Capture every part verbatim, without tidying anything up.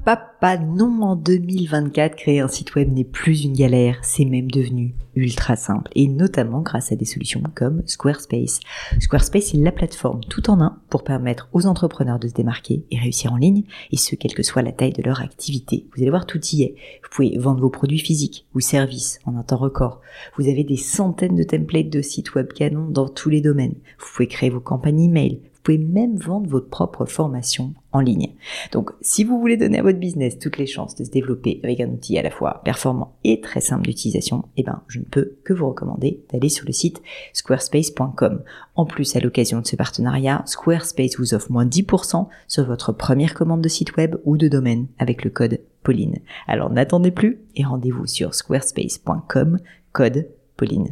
papa, non, en deux mille vingt-quatre, créer un site web n'est plus une galère, c'est même devenu ultra simple, et notamment grâce à des solutions comme Squarespace. Squarespace est la plateforme tout en un pour permettre aux entrepreneurs de se démarquer et réussir en ligne, et ce, quelle que soit la taille de leur activité. Vous allez voir, tout y est. Vous pouvez vendre vos produits physiques ou services en un temps record. Vous avez des centaines de templates de sites web canons dans tous les domaines. Vous pouvez créer vos campagnes email. Vous pouvez même vendre votre propre formation en ligne. Donc, si vous voulez donner à votre business toutes les chances de se développer avec un outil à la fois performant et très simple d'utilisation, eh ben, je ne peux que vous recommander d'aller sur le site squarespace point com. En plus, à l'occasion de ce partenariat, Squarespace vous offre moins dix pour cent sur votre première commande de site web ou de domaine avec le code Pauline. Alors, n'attendez plus et rendez-vous sur squarespace point com, code Pauline.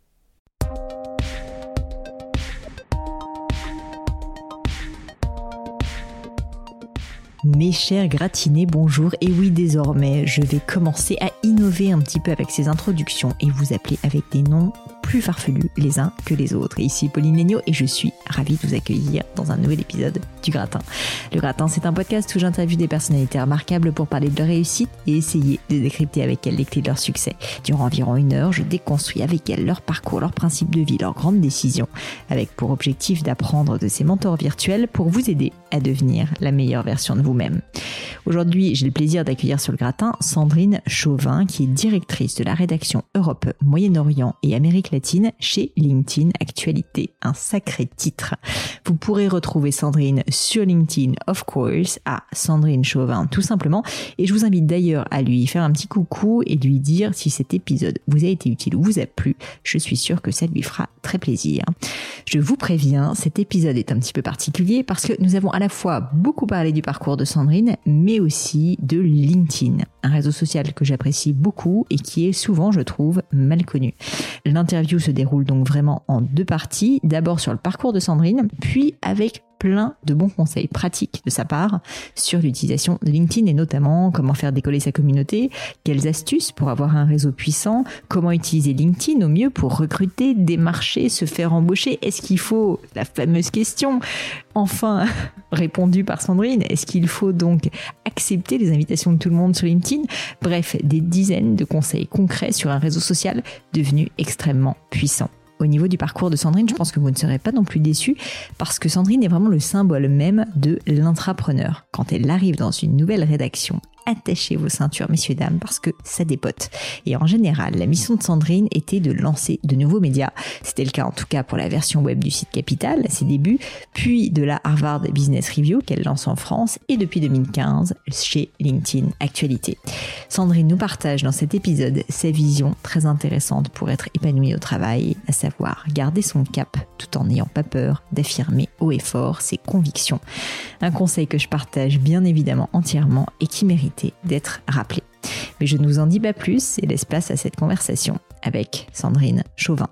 Mes chers gratinés, bonjour. Et oui, désormais, je vais commencer à innover un petit peu avec ces introductions et vous appeler avec des noms plus farfelus les uns que les autres. Et ici Pauline Léniaud et je suis ravie de vous accueillir dans un nouvel épisode du Gratin. Le Gratin, c'est un podcast où j'interviewe des personnalités remarquables pour parler de leur réussite et essayer de décrypter avec elles les clés de leur succès. Durant environ une heure, je déconstruis avec elles leur parcours, leurs principes de vie, leurs grandes décisions, avec pour objectif d'apprendre de ces mentors virtuels pour vous aider à devenir la meilleure version de vous-même. Aujourd'hui, j'ai le plaisir d'accueillir sur le Gratin Sandrine Chauvin, qui est directrice de la rédaction Europe, Moyen-Orient et Amérique latine chez LinkedIn Actualité. Un sacré titre. Vous pourrez retrouver Sandrine sur LinkedIn, of course, à Sandrine Chauvin, tout simplement. Et je vous invite d'ailleurs à lui faire un petit coucou et lui dire si cet épisode vous a été utile ou vous a plu. Je suis sûre que ça lui fera très plaisir. Je vous préviens, cet épisode est un petit peu particulier parce que nous avons à la fois beaucoup parlé du parcours de Sandrine, mais aussi de LinkedIn, un réseau social que j'apprécie beaucoup et qui est souvent, je trouve, mal connu. L'interview se déroule donc vraiment en deux parties, d'abord sur le parcours de Sandrine, puis avec plein de bons conseils pratiques de sa part sur l'utilisation de LinkedIn et notamment comment faire décoller sa communauté, quelles astuces pour avoir un réseau puissant, comment utiliser LinkedIn au mieux pour recruter, démarcher, se faire embaucher. Est-ce qu'il faut, la fameuse question, enfin répondue par Sandrine, est-ce qu'il faut donc accepter les invitations de tout le monde sur LinkedIn? Bref, des dizaines de conseils concrets sur un réseau social devenu extrêmement puissant. Au niveau du parcours de Sandrine, je pense que vous ne serez pas non plus déçus parce que Sandrine est vraiment le symbole même de l'intrapreneur. Quand elle arrive dans une nouvelle rédaction, attachez vos ceintures, messieurs, dames, parce que ça dépote. Et en général, la mission de Sandrine était de lancer de nouveaux médias. C'était le cas en tout cas pour la version web du site Capital, à ses débuts, puis de la Harvard Business Review qu'elle lance en France et depuis deux mille quinze chez LinkedIn Actualité. Sandrine nous partage dans cet épisode sa vision très intéressante pour être épanouie au travail, à savoir garder son cap tout en n'ayant pas peur d'affirmer haut et fort ses convictions. Un conseil que je partage bien évidemment entièrement et qui mérite d'être rappelé. Mais je ne vous en dis pas plus et laisse place à cette conversation avec Sandrine Chauvin.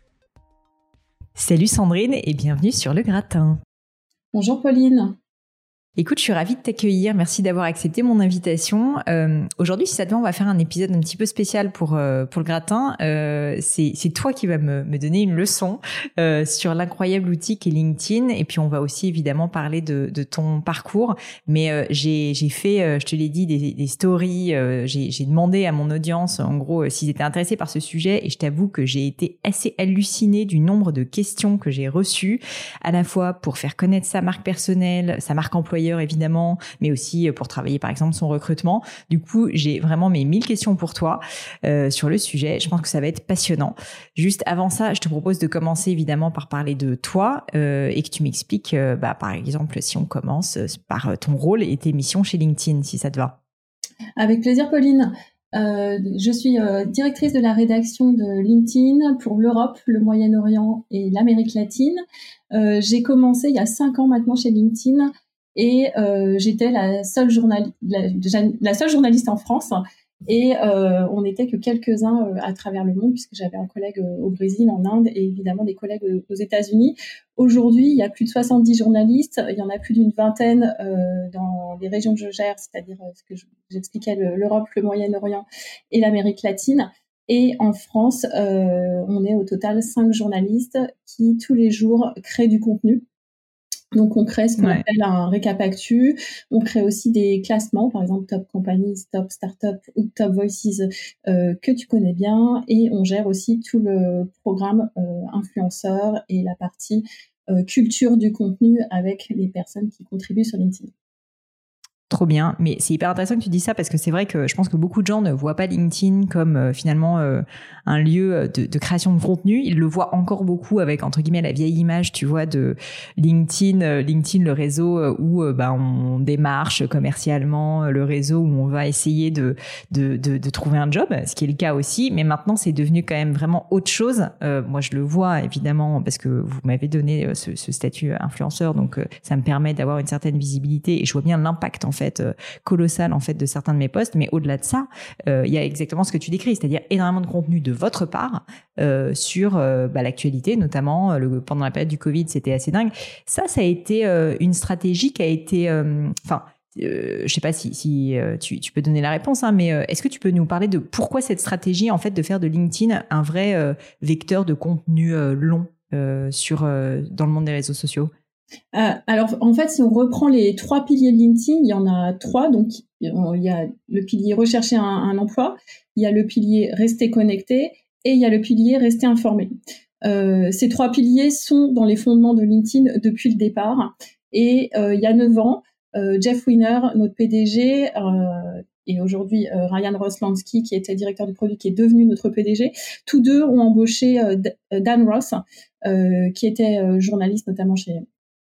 Salut Sandrine et bienvenue sur le Gratin. Bonjour Pauline. Écoute, je suis ravie de t'accueillir. Merci d'avoir accepté mon invitation. Euh, aujourd'hui, si ça te va, on va faire un épisode un petit peu spécial pour euh, pour le Gratin. Euh, c'est c'est toi qui vas me me donner une leçon euh, sur l'incroyable outil qu'est LinkedIn. Et puis on va aussi évidemment parler de de ton parcours. Mais euh, j'ai j'ai fait, euh, je te l'ai dit, des des stories. Euh, j'ai j'ai demandé à mon audience, en gros, euh, s'ils étaient intéressés par ce sujet. Et je t'avoue que j'ai été assez hallucinée du nombre de questions que j'ai reçues, à la fois pour faire connaître sa marque personnelle, sa marque employeur évidemment, mais aussi pour travailler par exemple son recrutement. Du coup, j'ai vraiment mes mille questions pour toi euh, sur le sujet. Je pense que ça va être passionnant. Juste avant ça, je te propose de commencer évidemment par parler de toi euh, et que tu m'expliques, euh, bah, par exemple, si on commence par ton rôle et tes missions chez LinkedIn, si ça te va. Avec plaisir, Pauline. Euh, je suis euh, directrice de la rédaction de LinkedIn pour l'Europe, le Moyen-Orient et l'Amérique latine. Euh, j'ai commencé il y a cinq ans maintenant chez LinkedIn. Et euh, j'étais la seule, journal... la, la seule journaliste en France et euh, on n'était que quelques-uns euh, à travers le monde puisque j'avais un collègue euh, au Brésil, en Inde et évidemment des collègues euh, aux États-Unis. Aujourd'hui, il y a plus de soixante-dix journalistes, il y en a plus d'une vingtaine euh, dans les régions que je gère, c'est-à-dire euh, ce que je, j'expliquais, le, l'Europe, le Moyen-Orient et l'Amérique latine. Et en France, euh, on est au total cinq journalistes qui tous les jours créent du contenu. Donc, on crée ce qu'on Ouais. appelle un récap actu. On crée aussi des classements, par exemple Top Companies, Top Startup ou Top Voices euh, que tu connais bien. Et on gère aussi tout le programme euh, influenceur et la partie euh, culture du contenu avec les personnes qui contribuent sur LinkedIn. Trop bien, mais c'est hyper intéressant que tu dis ça parce que c'est vrai que je pense que beaucoup de gens ne voient pas LinkedIn comme euh, finalement euh, un lieu de, de création de contenu. Ils le voient encore beaucoup avec entre guillemets la vieille image, tu vois, de LinkedIn, euh, LinkedIn le réseau euh, où euh, bah on démarche commercialement, euh, le réseau où on va essayer de, de de de trouver un job, ce qui est le cas aussi. Mais maintenant c'est devenu quand même vraiment autre chose. Euh, moi je le vois évidemment parce que vous m'avez donné ce, ce statut influenceur, donc euh, ça me permet d'avoir une certaine visibilité et je vois bien l'impact en fait euh, colossal en fait de certains de mes posts, mais au-delà de ça euh, il y a exactement ce que tu décris, c'est-à-dire énormément de contenu de votre part euh, sur euh, bah, l'actualité, notamment le, pendant la période du Covid, c'était assez dingue. Ça, ça a été euh, une stratégie qui a été enfin euh, euh, je sais pas si, si euh, tu, tu peux donner la réponse, hein, mais euh, est-ce que tu peux nous parler de pourquoi cette stratégie en fait de faire de LinkedIn un vrai euh, vecteur de contenu euh, long euh, sur euh, dans le monde des réseaux sociaux? Euh, alors, en fait, si on reprend les trois piliers de LinkedIn, il y en a trois. Donc, il y a le pilier rechercher un, un emploi, il y a le pilier rester connecté et il y a le pilier rester informé. Euh, ces trois piliers sont dans les fondements de LinkedIn depuis le départ. Et euh, il y a neuf ans, euh, Jeff Weiner, notre P D G, euh, et aujourd'hui euh, Ryan Roslansky, qui était directeur du produit, qui est devenu notre P D G, tous deux ont embauché euh, Dan Ross, euh, qui était euh, journaliste notamment chez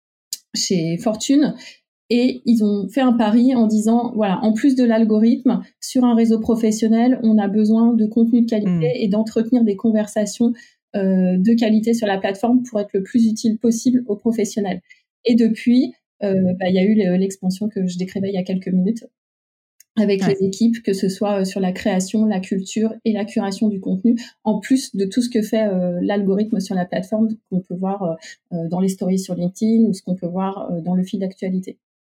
chez Fortune, et ils ont fait un pari en disant, voilà, en plus de l'algorithme, sur un réseau professionnel, on a besoin de contenu de qualité mmh. et d'entretenir des conversations euh, de qualité sur la plateforme pour être le plus utile possible aux professionnels. Et depuis, euh, bah, il y a eu l'expansion que je décrivais il y a quelques minutes, avec ouais. les équipes, que ce soit sur la création, la culture et la curation du contenu, en plus de tout ce que fait euh, l'algorithme sur la plateforme, qu'on peut voir euh, dans les stories sur LinkedIn ou ce qu'on peut voir euh, dans le fil d'actualité.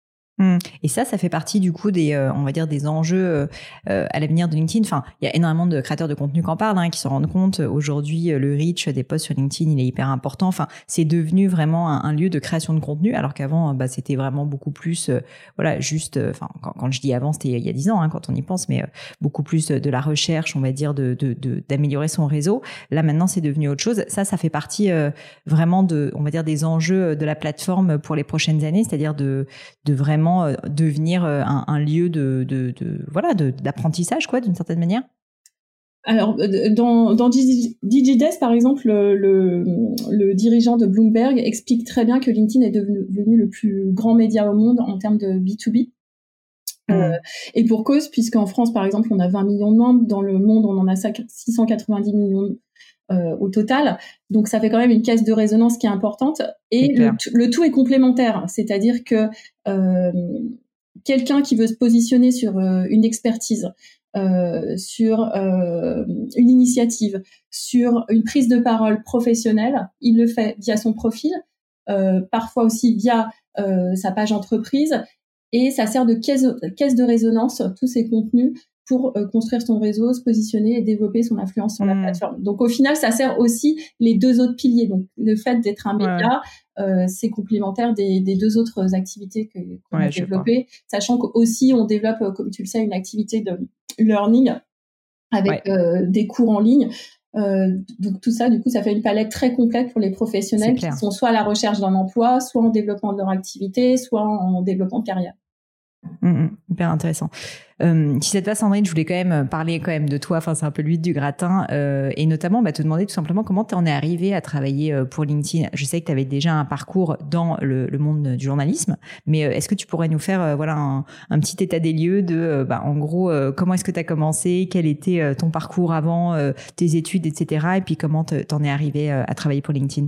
Et ça, ça fait partie du coup des, euh, on va dire, des enjeux euh, à l'avenir de LinkedIn. Enfin, il y a énormément de créateurs de contenu qui en parlent, hein, qui se rendent compte. Aujourd'hui, le reach des posts sur LinkedIn, il est hyper important. Enfin, c'est devenu vraiment un, un lieu de création de contenu, alors qu'avant, bah, c'était vraiment beaucoup plus, euh, voilà, juste. Enfin, euh, quand, quand je dis avant, c'était il y a dix ans, hein, quand on y pense, mais euh, beaucoup plus de la recherche, on va dire, de, de, de d'améliorer son réseau. Là, maintenant, c'est devenu autre chose. Ça, ça fait partie euh, vraiment de, on va dire, des enjeux de la plateforme pour les prochaines années, c'est-à-dire de, de vraiment devenir un, un lieu de, de, de voilà de, d'apprentissage quoi d'une certaine manière. Alors dans dans DigiDesk par exemple, le, le, le dirigeant de Bloomberg explique très bien que LinkedIn est devenu, devenu le plus grand média au monde en termes de B deux B. Mmh. Euh, et pour cause, puisqu'en France par exemple on a vingt millions de membres, dans le monde on en a six cent quatre-vingt-dix millions Euh, au total, donc ça fait quand même une caisse de résonance qui est importante, et le, le tout est complémentaire, c'est-à-dire que euh, quelqu'un qui veut se positionner sur euh, une expertise, euh, sur euh, une initiative, sur une prise de parole professionnelle, il le fait via son profil, euh, parfois aussi via euh, sa page entreprise, et ça sert de caisse, caisse de résonance, tous ces contenus, pour euh, construire son réseau, se positionner et développer son influence sur mmh. la plateforme. Donc au final, ça sert aussi les deux autres piliers. Donc le fait d'être un média, ouais. euh, c'est complémentaire des, des deux autres activités que, qu'on ouais, a développées, sachant qu'aussi on développe, comme tu le sais, une activité de learning avec ouais. euh, des cours en ligne. Euh, donc tout ça, du coup, ça fait une palette très complète pour les professionnels qui sont soit à la recherche d'un emploi, soit en développement de leur activité, soit en développement de carrière. Mmh, hyper intéressant. Euh, si ça te va, Sandrine, je voulais quand même parler quand même de toi. Enfin, c'est un peu l'huile du gratin, euh, et notamment bah, te demander tout simplement comment tu en es arrivée à travailler euh, pour LinkedIn. Je sais que tu avais déjà un parcours dans le, le monde du journalisme, mais euh, est-ce que tu pourrais nous faire euh, voilà un, un petit état des lieux de, euh, bah, en gros, euh, comment est-ce que tu as commencé, quel était euh, ton parcours avant, euh, tes études, et cetera, et puis comment t'en es arrivée euh, à travailler pour LinkedIn?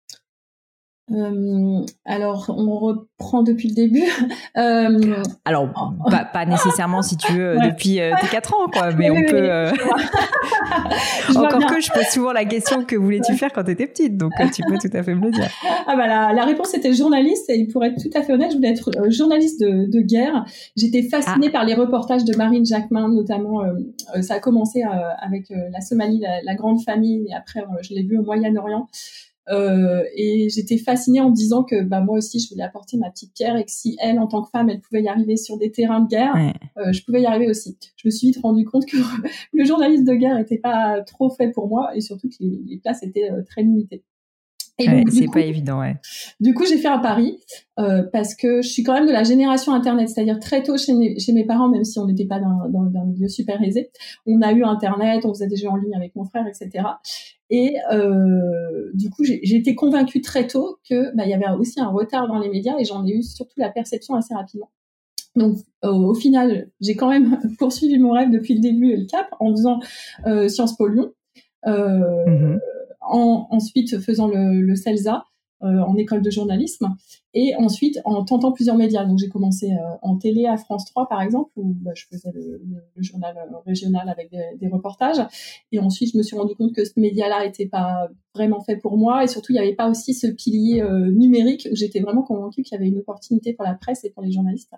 Euh, alors, on reprend depuis le début. Euh, alors, oh. pas, pas nécessairement si tu veux ouais. depuis euh, tes quatre ans, quoi, mais oui, on oui, peut. Euh... Encore que je pose souvent la question, que voulais-tu faire quand tu étais petite, donc euh, tu peux tout à fait me le dire. Ah bah la, la réponse était journaliste, et pour être tout à fait honnête, je voulais être euh, journaliste de, de guerre. J'étais fascinée ah. par les reportages de Marine Jacquemin, notamment. Euh, euh, ça a commencé euh, avec euh, la Somalie, la, la grande famille, et après euh, je l'ai vu au Moyen-Orient. Euh, et j'étais fascinée en me disant que bah moi aussi je voulais apporter ma petite pierre et que si elle en tant que femme elle pouvait y arriver sur des terrains de guerre, ouais. euh, je pouvais y arriver aussi. Je me suis vite rendu compte que le journalisme de guerre était pas trop fait pour moi et surtout que les, les places étaient euh, très limitées. Et ouais, donc, c'est coup, pas évident, ouais. Du coup, j'ai fait un pari euh, parce que je suis quand même de la génération Internet, c'est-à-dire très tôt chez mes, chez mes parents, même si on n'était pas dans, dans, dans un milieu super aisé, on a eu Internet, on faisait des jeux en ligne avec mon frère, et cetera. Et euh, du coup, j'ai, j'ai été convaincue très tôt que bah, y avait aussi un retard dans les médias et j'en ai eu surtout la perception assez rapidement. Donc, euh, au final, j'ai quand même poursuivi mon rêve depuis le début et le cap en faisant euh, Sciences Po Lyon. Euh, mmh. En, ensuite faisant le, le CELSA euh, en école de journalisme et ensuite en tentant plusieurs médias. Donc j'ai commencé euh, en télé à France trois par exemple où bah, je faisais le, le, le journal régional avec des, des reportages et ensuite je me suis rendu compte que ce média-là était pas vraiment fait pour moi et surtout il n'y avait pas aussi ce pilier euh, numérique où j'étais vraiment convaincue qu'il y avait une opportunité pour la presse et pour les journalistes.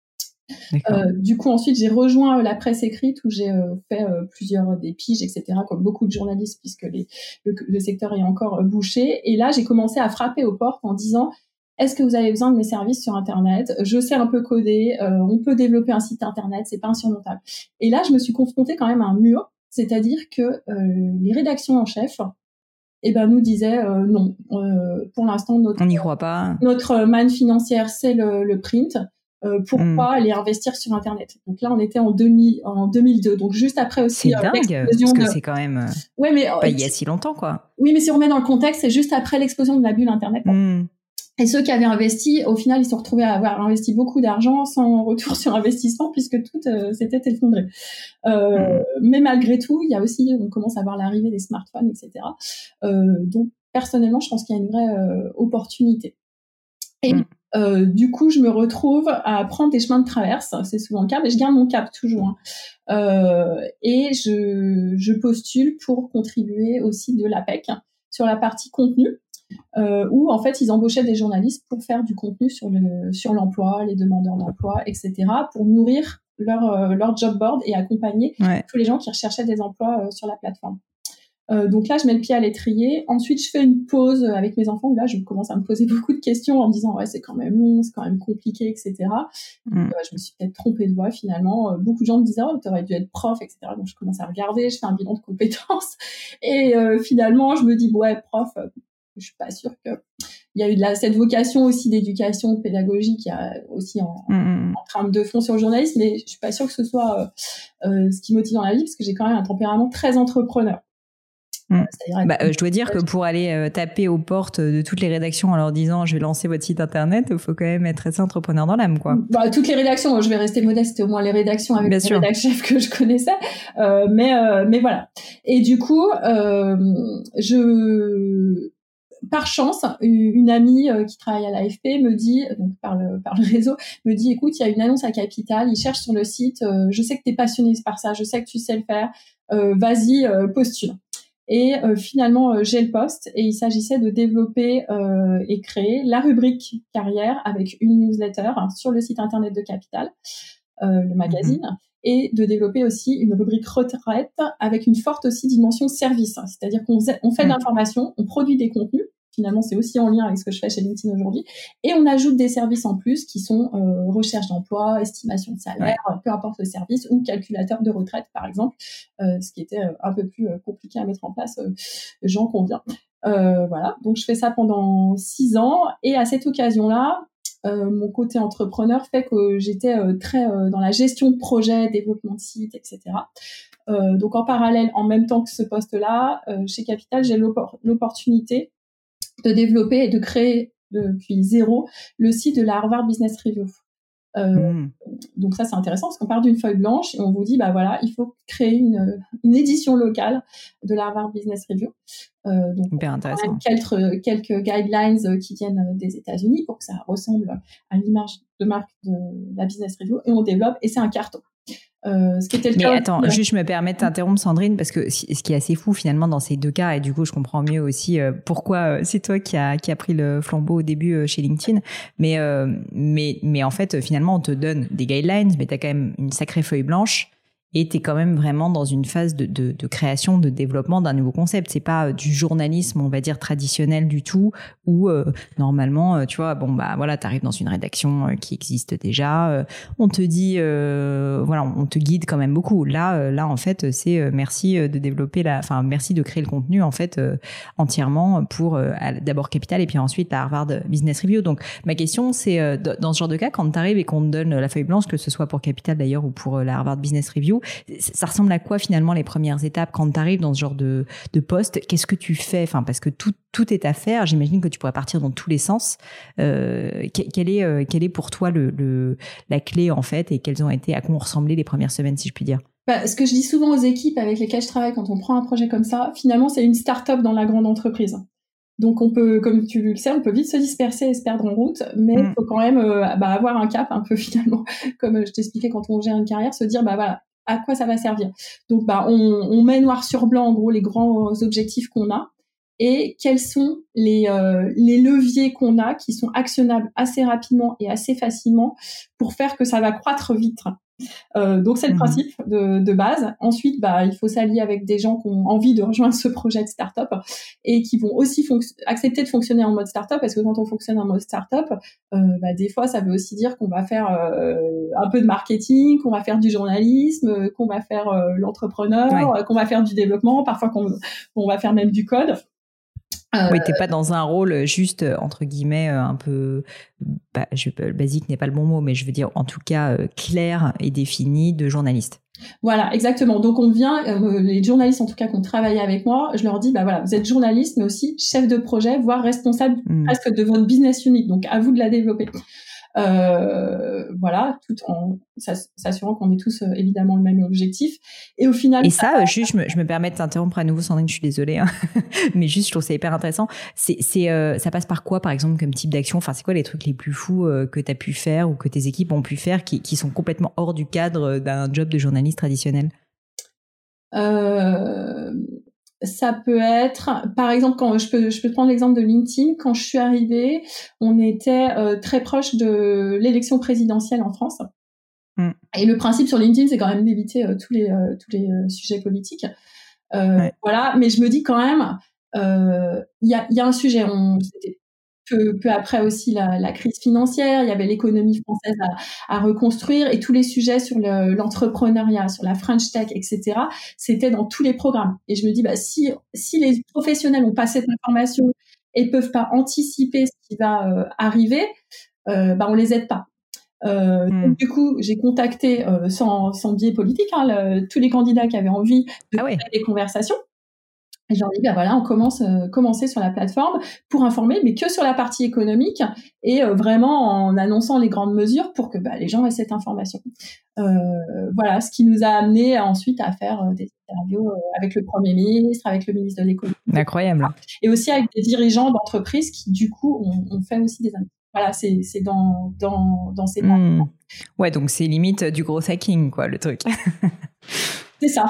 Euh, du coup, ensuite, j'ai rejoint euh, la presse écrite où j'ai euh, fait euh, plusieurs euh, des piges, et cetera, comme beaucoup de journalistes, puisque les, le, le secteur est encore euh, bouché. Et là, j'ai commencé à frapper aux portes en disant « Est-ce que vous avez besoin de mes services sur Internet ? Je sais un peu coder, euh, on peut développer un site Internet, c'est pas insurmontable. » Et là, je me suis confrontée quand même à un mur, c'est-à-dire que euh, les rédactions en chef eh ben, nous disaient euh, non. Euh, pour l'instant, notre, on n'y croit pas. Notre manne financière, c'est le, le print. Euh, pourquoi mmh. aller investir sur Internet ? Donc là, on était en, deux mille, en deux mille deux, donc juste après aussi. C'est euh, dingue, parce que de... c'est quand même ouais, mais, pas euh, il y a si longtemps, quoi. Oui, mais si on remet dans le contexte, c'est juste après l'explosion de la bulle Internet. Mmh. Et ceux qui avaient investi, au final, ils se sont retrouvés à avoir investi beaucoup d'argent sans retour sur investissement, puisque tout euh, s'était effondré. Euh, mmh. Mais malgré tout, il y a aussi, on commence à voir l'arrivée des smartphones, et cetera. Euh, donc, personnellement, je pense qu'il y a une vraie euh, opportunité. Et mmh. Euh, du coup, je me retrouve à prendre des chemins de traverse, c'est souvent le cas, mais je garde mon cap toujours. Hein. Euh, et je, je postule pour contribuer au site de l'A P E C sur la partie contenu, euh, où en fait ils embauchaient des journalistes pour faire du contenu sur le sur l'emploi, les demandeurs d'emploi, et cetera, pour nourrir leur euh, leur job board et accompagner ouais. tous les gens qui recherchaient des emplois euh, sur la plateforme. Euh, donc là, je mets le pied à l'étrier. Ensuite, je fais une pause avec mes enfants où là, je commence à me poser beaucoup de questions en me disant ouais, c'est quand même long, c'est quand même compliqué, et cetera. Mm. Euh, je me suis peut-être trompée de voie finalement. Euh, beaucoup de gens me disaient oh, t'aurais dû être prof, et cetera. Donc je commence à regarder, je fais un bilan de compétences et euh, finalement, je me dis ouais, prof, euh, je suis pas sûre que il y a eu de la, cette vocation aussi d'éducation pédagogique, il y a aussi en, mm. en trame de fond sur le journalisme, mais je suis pas sûre que ce soit euh, euh, ce qui motive dans la vie parce que j'ai quand même un tempérament très entrepreneur. Mmh. Bah, euh, je dois dire que pour aller euh, taper aux portes de toutes les rédactions en leur disant je vais lancer votre site internet, il faut quand même être assez entrepreneur dans l'âme, quoi. Bah, toutes les rédactions, je vais rester modeste, c'était au moins les rédactions avec Bien les rédacteurs chefs que je connaissais, euh, mais euh, mais voilà. Et du coup, euh, je par chance, une amie qui travaille à l'A F P me dit, donc par le par le réseau, me dit écoute, il y a une annonce à Capital, ils cherchent sur le site, euh, je sais que t'es passionnée par ça, je sais que tu sais le faire, euh, vas-y, euh, postule. Et euh, finalement, euh, j'ai le poste et il s'agissait de développer euh, et créer la rubrique carrière avec une newsletter hein, sur le site internet de Capital, euh, le magazine, mmh. et de développer aussi une rubrique retraite avec une forte aussi dimension service. Hein, c'est-à-dire qu'on on fait de l'information, on produit des contenus, finalement c'est aussi en lien avec ce que je fais chez LinkedIn aujourd'hui, et on ajoute des services en plus qui sont euh, recherche d'emploi, estimation de salaire, ouais. peu importe le service, ou calculateur de retraite par exemple, euh, ce qui était euh, un peu plus euh, compliqué à mettre en place, euh, j'en conviens. Euh, voilà, donc je fais ça pendant six ans, et à cette occasion-là, euh, mon côté entrepreneur fait que j'étais euh, très euh, dans la gestion de projet, développement de site, et cetera. Euh, donc en parallèle, en même temps que ce poste-là, euh, chez Capital, j'ai l'oppor- l'opportunité de développer et de créer depuis zéro le site de la Harvard Business Review. Euh, mmh. Donc ça, c'est intéressant parce qu'on part d'une feuille blanche et on vous dit, bah voilà, il faut créer une, une édition locale de la Harvard Business Review. Euh, donc, Hyper intéressant. On a quelques, quelques guidelines qui viennent des États-Unis pour que ça ressemble à l'image de marque de la Business Review et on développe et c'est un carton. Euh, ce qui était le mais cas attends, aussi, juste je me permets de t'interrompre Sandrine parce que ce qui est assez fou finalement dans ces deux cas et du coup je comprends mieux aussi euh, pourquoi euh, c'est toi qui a qui a pris le flambeau au début euh, chez LinkedIn, mais euh, mais mais en fait finalement on te donne des guidelines mais t'as quand même une sacrée feuille blanche Et tu es quand même vraiment dans une phase de, de, de création, de développement d'un nouveau concept. C'est pas euh, du journalisme, on va dire, traditionnel du tout, où euh, normalement, euh, tu vois, bon, bah voilà, tu arrives dans une rédaction euh, qui existe déjà, euh, on te dit, euh, voilà, on te guide quand même beaucoup. Là, euh, là en fait, c'est euh, merci de développer la, enfin, merci de créer le contenu, en fait, euh, entièrement pour euh, d'abord Capital et puis ensuite la Harvard Business Review. Donc, ma question, c'est, euh, dans ce genre de cas, quand tu arrives et qu'on te donne la feuille blanche, que ce soit pour Capital d'ailleurs ou pour euh, la Harvard Business Review, ça ressemble à quoi finalement les premières étapes quand tu arrives dans ce genre de, de poste? Qu'est-ce que tu fais? Enfin, parce que tout, tout est à faire. J'imagine que tu pourrais partir dans tous les sens. Euh, quelle est, euh, quelle est pour toi le, le, la clé en fait, et quelles ont été, à quoi ont ressemblé les premières semaines, si je puis dire? Bah, ce que je dis souvent aux équipes avec lesquelles je travaille quand on prend un projet comme ça, finalement, c'est une start-up dans la grande entreprise. Donc on peut, comme tu le sais, on peut vite se disperser et se perdre en route, mais il mmh. faut quand même euh, bah, avoir un cap un peu finalement, comme je t'expliquais quand on gère une carrière, se dire bah voilà, à quoi ça va servir. Donc bah on, on met noir sur blanc en gros les grands objectifs qu'on a et quels sont les euh, les leviers qu'on a qui sont actionnables assez rapidement et assez facilement pour faire que ça va croître vite. Euh, donc c'est le mmh. principe de, de base. Ensuite, bah il faut s'allier avec des gens qui ont envie de rejoindre ce projet de start-up et qui vont aussi fonc- accepter de fonctionner en mode start-up, parce que quand on fonctionne en mode start-up, euh, bah des fois ça veut aussi dire qu'on va faire euh, un peu de marketing, qu'on va faire du journalisme, qu'on va faire euh, l'entrepreneur, ouais. euh, qu'on va faire du développement, parfois qu'on, qu'on va faire même du code. Euh, oui, t'es pas dans un rôle juste, entre guillemets, un peu, bah, je, basique n'est pas le bon mot, mais je veux dire, en tout cas, euh, clair et défini de journaliste. Voilà, exactement. Donc, on vient, euh, les journalistes, en tout cas, qui ont travaillé avec moi, je leur dis, bah voilà, vous être journaliste, mais aussi chef de projet, voire responsable mmh. presque de votre business unit. Donc, à vous de la développer. Euh, voilà, tout en s'assurant qu'on ait tous euh, évidemment le même objectif. Et au final, et ça, ça juste, je me, je me permets de t'interrompre à nouveau, Sandrine, je suis désolée, hein. Mais juste, je trouve ça hyper intéressant. C'est, c'est, euh, ça passe par quoi, par exemple, comme type d'action? Enfin, c'est quoi les trucs les plus fous euh, que tu as pu faire ou que tes équipes ont pu faire qui, qui sont complètement hors du cadre d'un job de journaliste traditionnel? Euh... Ça peut être, par exemple, quand je peux, je peux prendre l'exemple de LinkedIn. Quand je suis arrivée, on était euh, très proche de l'élection présidentielle en France. Mm. Et le principe sur LinkedIn, c'est quand même d'éviter euh, tous les euh, tous les euh, sujets politiques. Euh, ouais. Voilà, mais je me dis quand même, il euh, y a il y a un sujet. On c'était peu, peu après aussi la, la crise financière, il y avait l'économie française à, à reconstruire et tous les sujets sur le, l'entrepreneuriat, sur la French Tech, et cetera. C'était dans tous les programmes. Et je me dis, bah si si les professionnels n'ont pas cette information et peuvent pas anticiper ce qui va euh, arriver, euh, bah on les aide pas. Euh, mmh. Donc du coup, j'ai contacté euh, sans sans biais politique hein, le, tous les candidats qui avaient envie de ah ouais. faire des conversations. Et je leur dis, bah voilà, on commence, euh, commencer sur la plateforme pour informer, mais que sur la partie économique et euh, vraiment en annonçant les grandes mesures pour que bah, les gens aient cette information. Euh, voilà, ce qui nous a amené ensuite à faire euh, des interviews euh, avec le Premier ministre, avec le ministre de l'économie. Incroyable. Et aussi avec des dirigeants d'entreprises qui, du coup, ont, ont fait aussi des interviews. Voilà, c'est, c'est dans, dans, dans ces mmh. Ouais, donc c'est limite du gros hacking, quoi, le truc. C'est ça.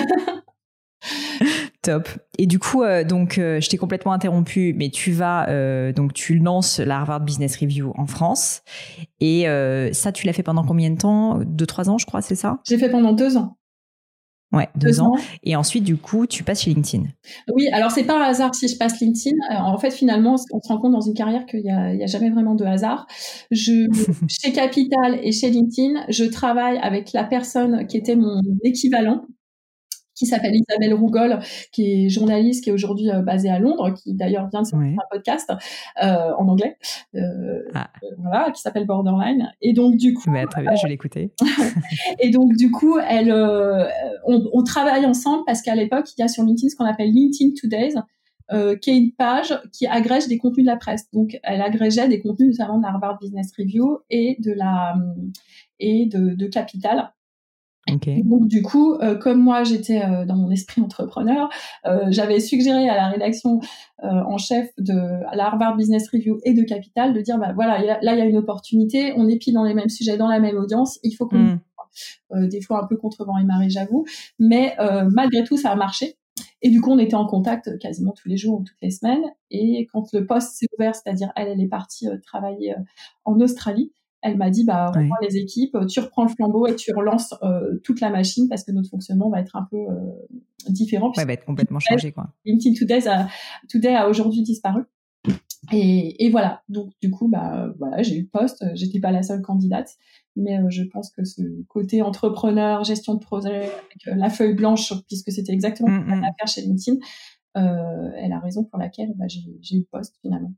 Top. Et du coup, euh, donc, euh, je t'ai complètement interrompu, mais tu vas, euh, donc, tu lances la Harvard Business Review en France. Et euh, ça, tu l'as fait pendant combien de temps? Deux, trois ans, je crois, c'est ça? J'ai fait pendant deux ans. Ouais, deux, deux ans. ans. Et ensuite, du coup, tu passes chez LinkedIn. Oui, alors c'est pas un hasard si je passe LinkedIn. Alors, en fait, finalement, on se rend compte dans une carrière qu'il y a, il y a jamais vraiment de hasard. Je, chez Capital et chez LinkedIn, je travaille avec la personne qui était mon équivalent, qui s'appelle Isabelle Rougol, qui est journaliste, qui est aujourd'hui euh, basée à Londres, qui d'ailleurs vient de sortir ouais. un podcast euh, en anglais, euh, ah. euh, voilà, qui s'appelle Borderline. Et donc du coup, bah, très bien, euh, je vais l'écouter. Et donc du coup, elle, euh, on, on travaille ensemble parce qu'à l'époque, il y a sur LinkedIn ce qu'on appelle LinkedIn Todays, euh, qui est une page qui agrège des contenus de la presse. Donc, elle agrégeait des contenus notamment de la Harvard Business Review et de la et de, de Capital. Okay. Donc du coup, euh, comme moi j'étais euh, dans mon esprit entrepreneur, euh, j'avais suggéré à la rédaction euh, en chef de la Harvard Business Review et de Capital de dire bah voilà, y a, là il y a une opportunité, on est pile dans les mêmes sujets, dans la même audience, il faut qu'on mm. euh, des fois un peu contre vent et marée, j'avoue, mais euh, malgré tout ça a marché. Et du coup, on était en contact quasiment tous les jours ou toutes les semaines. Et quand le poste s'est ouvert, c'est-à-dire elle, elle est partie euh, travailler euh, en Australie. Elle m'a dit, bah, Ouais. reprends les équipes, tu reprends le flambeau et tu relances euh, toute la machine parce que notre fonctionnement va être un peu euh, différent. Ouais, va être complètement changé, quoi. LinkedIn Today a, Today a aujourd'hui disparu. Et, et voilà. Donc, du coup, bah, voilà, j'ai eu le poste. J'étais pas la seule candidate. Mais euh, je pense que ce côté entrepreneur, gestion de projet, avec euh, la feuille blanche, puisque c'était exactement ce qu'on a à faire chez LinkedIn, euh, elle a raison pour laquelle bah, j'ai, j'ai eu le poste finalement.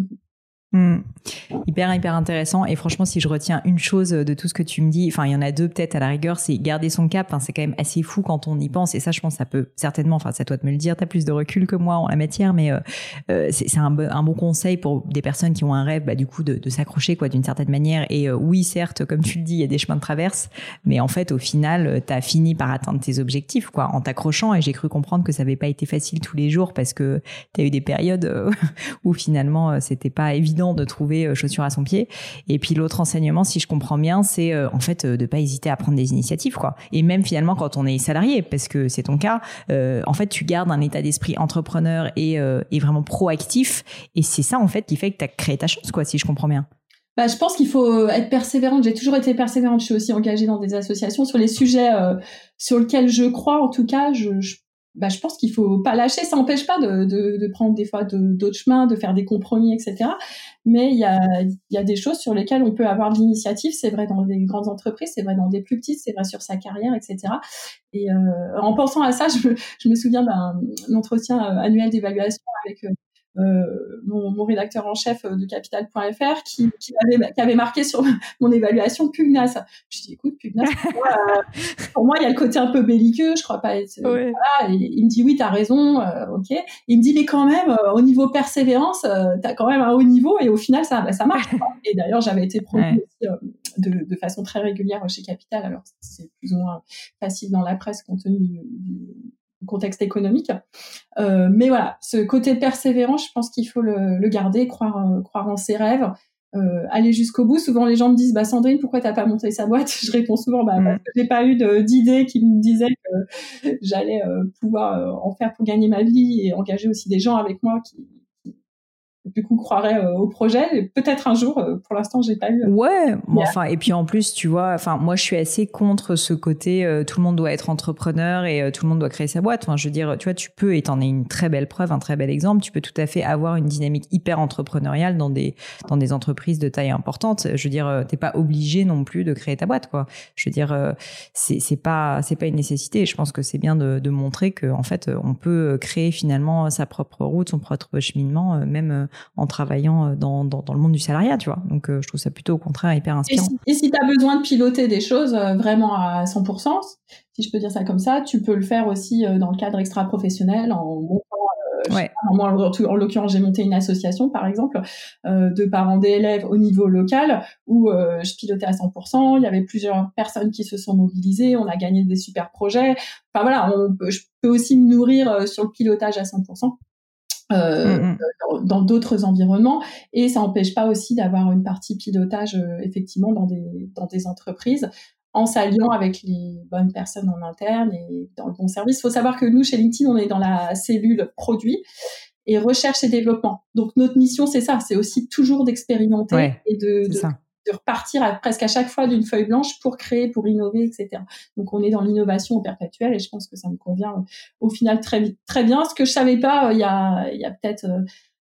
Mmh. Hyper, hyper intéressant. Et franchement, si je retiens une chose de tout ce que tu me dis, enfin, il y en a deux peut-être à la rigueur, c'est garder son cap. Enfin, c'est quand même assez fou quand on y pense. Et ça, je pense, ça peut certainement, enfin, c'est à toi de me le dire, t'as plus de recul que moi en la matière, mais euh, euh, c'est, c'est un, un bon conseil pour des personnes qui ont un rêve, bah, du coup, de, de s'accrocher, quoi, d'une certaine manière. Et euh, oui, certes, comme tu le dis, il y a des chemins de traverse, mais en fait, au final, t'as fini par atteindre tes objectifs, quoi, en t'accrochant. Et j'ai cru comprendre que ça n'avait pas été facile tous les jours parce que t'as eu des périodes euh, où finalement, c'était pas évident de trouver chaussures à son pied. Et puis l'autre enseignement, si je comprends bien, c'est euh, en fait euh, de pas hésiter à prendre des initiatives, quoi. Et même finalement quand on est salarié, parce que c'est ton cas, euh, en fait tu gardes un état d'esprit entrepreneur et, euh, et vraiment proactif. Et c'est ça en fait qui fait que tu as créé ta chance, quoi, si je comprends bien. Bah, je pense qu'il faut être persévérante. J'ai toujours été persévérante. Je suis aussi engagée dans des associations sur les sujets euh, sur lesquels je crois. En tout cas, je, je Bah, je pense qu'il faut pas lâcher. Ça n'empêche pas de, de, de prendre des fois de, d'autres chemins, de faire des compromis, et cetera. Mais il y a, il y a des choses sur lesquelles on peut avoir de l'initiative. C'est vrai dans des grandes entreprises, c'est vrai dans des plus petites, c'est vrai sur sa carrière, et cetera. Et euh, en pensant à ça, je, je me souviens d'un entretien annuel d'évaluation avec euh, Euh, mon, mon rédacteur en chef de capital point f r qui, qui, avait, qui avait marqué sur mon évaluation pugnace. Je dis écoute, pugnace, pour moi, euh, pour moi il y a le côté un peu belliqueux, je crois pas être ouais. Voilà, et il me dit oui, t'as raison, euh, ok. Et il me dit mais quand même euh, au niveau persévérance, euh, t'as quand même un haut niveau et au final ça, bah, ça marche. Et d'ailleurs j'avais été promue ouais. aussi euh, de, de façon très régulière chez Capital. Alors c'est plus ou moins facile dans la presse compte tenu du, du contexte économique, euh, mais voilà, ce côté persévérant, je pense qu'il faut le, le garder, croire, euh, croire en ses rêves, euh, aller jusqu'au bout. Souvent les gens me disent bah Sandrine, pourquoi t'as pas monté sa boîte? Je réponds souvent bah mmh. parce que j'ai pas eu de, d'idée qui me disait que j'allais euh, pouvoir euh, en faire pour gagner ma vie et engager aussi des gens avec moi qui du coup croirait euh, au projet. Et peut-être un jour, euh, pour l'instant j'ai pas eu euh, ouais mais enfin et puis en plus tu vois, enfin moi je suis assez contre ce côté euh, tout le monde doit être entrepreneur et euh, tout le monde doit créer sa boîte. Enfin je veux dire, tu vois, tu peux, et t'en es une très belle preuve, un très bel exemple, tu peux tout à fait avoir une dynamique hyper entrepreneuriale dans des dans des entreprises de taille importante. Je veux dire, euh, t'es pas obligé non plus de créer ta boîte, quoi. Je veux dire, euh, c'est c'est pas c'est pas une nécessité. Je pense que c'est bien de de montrer que en fait on peut créer finalement sa propre route, son propre cheminement, euh, même euh, en travaillant dans, dans, dans le monde du salariat, tu vois. Donc, euh, je trouve ça plutôt, au contraire, hyper inspirant. Et si, si tu as besoin de piloter des choses euh, vraiment à cent pour cent, si je peux dire ça comme ça, tu peux le faire aussi euh, dans le cadre extra-professionnel, en montant, euh, ouais. pas, moi, en, en l'occurrence, j'ai monté une association, par exemple, euh, de parents d'élèves au niveau local, où euh, je pilotais à cent pour cent, il y avait plusieurs personnes qui se sont mobilisées, on a gagné des super projets. Enfin, voilà, on peut, je peux aussi me nourrir euh, sur le pilotage à cent pour cent. Euh, mmh. dans, dans d'autres environnements, et ça n'empêche pas aussi d'avoir une partie pilotage euh, effectivement dans des dans des entreprises en s'alliant avec les bonnes personnes en interne et dans le bon service. Il faut savoir que nous chez LinkedIn on est dans la cellule produit et recherche et développement. Donc notre mission c'est ça, c'est aussi toujours d'expérimenter ouais, et de, de, de repartir à, presque à chaque fois d'une feuille blanche pour créer, pour innover, et cetera. Donc on est dans l'innovation perpétuelle et je pense que ça me convient euh, au final très très bien. Ce que je savais pas euh, il y a il y a peut-être euh,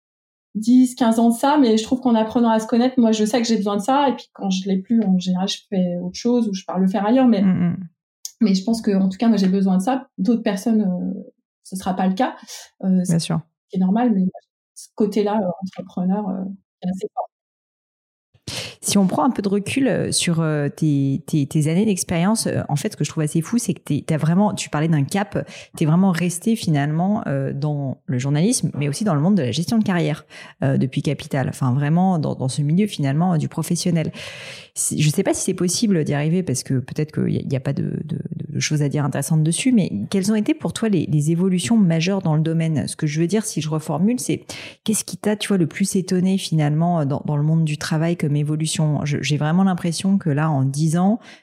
dix, quinze ans de ça, mais je trouve qu'en apprenant à se connaître, moi je sais que j'ai besoin de ça et puis quand je l'ai plus, en général je fais autre chose ou je pars le faire ailleurs, mais mm-hmm. mais je pense que en tout cas moi j'ai besoin de ça. D'autres personnes euh, ce sera pas le cas. Euh, Bien sûr. C'est normal, mais ce côté-là euh, entrepreneur euh, est assez fort. Si on prend un peu de recul sur tes, tes, tes années d'expérience, en fait, ce que je trouve assez fou, c'est que t'es, t'as vraiment, tu parlais d'un cap, t'es vraiment resté finalement dans le journalisme, mais aussi dans le monde de la gestion de carrière euh, depuis Capital. Enfin, vraiment dans, dans ce milieu finalement du professionnel. Je ne sais pas si c'est possible d'y arriver parce que peut-être qu'il n'y a, a pas de, de, de choses à dire intéressantes dessus, mais quelles ont été pour toi les, les évolutions majeures dans le domaine? Ce que je veux dire, si je reformule, c'est qu'est-ce qui t'a, tu vois, le plus étonné finalement dans, dans le monde du travail comme évolution? Je, j'ai vraiment l'impression que là, en dix ans,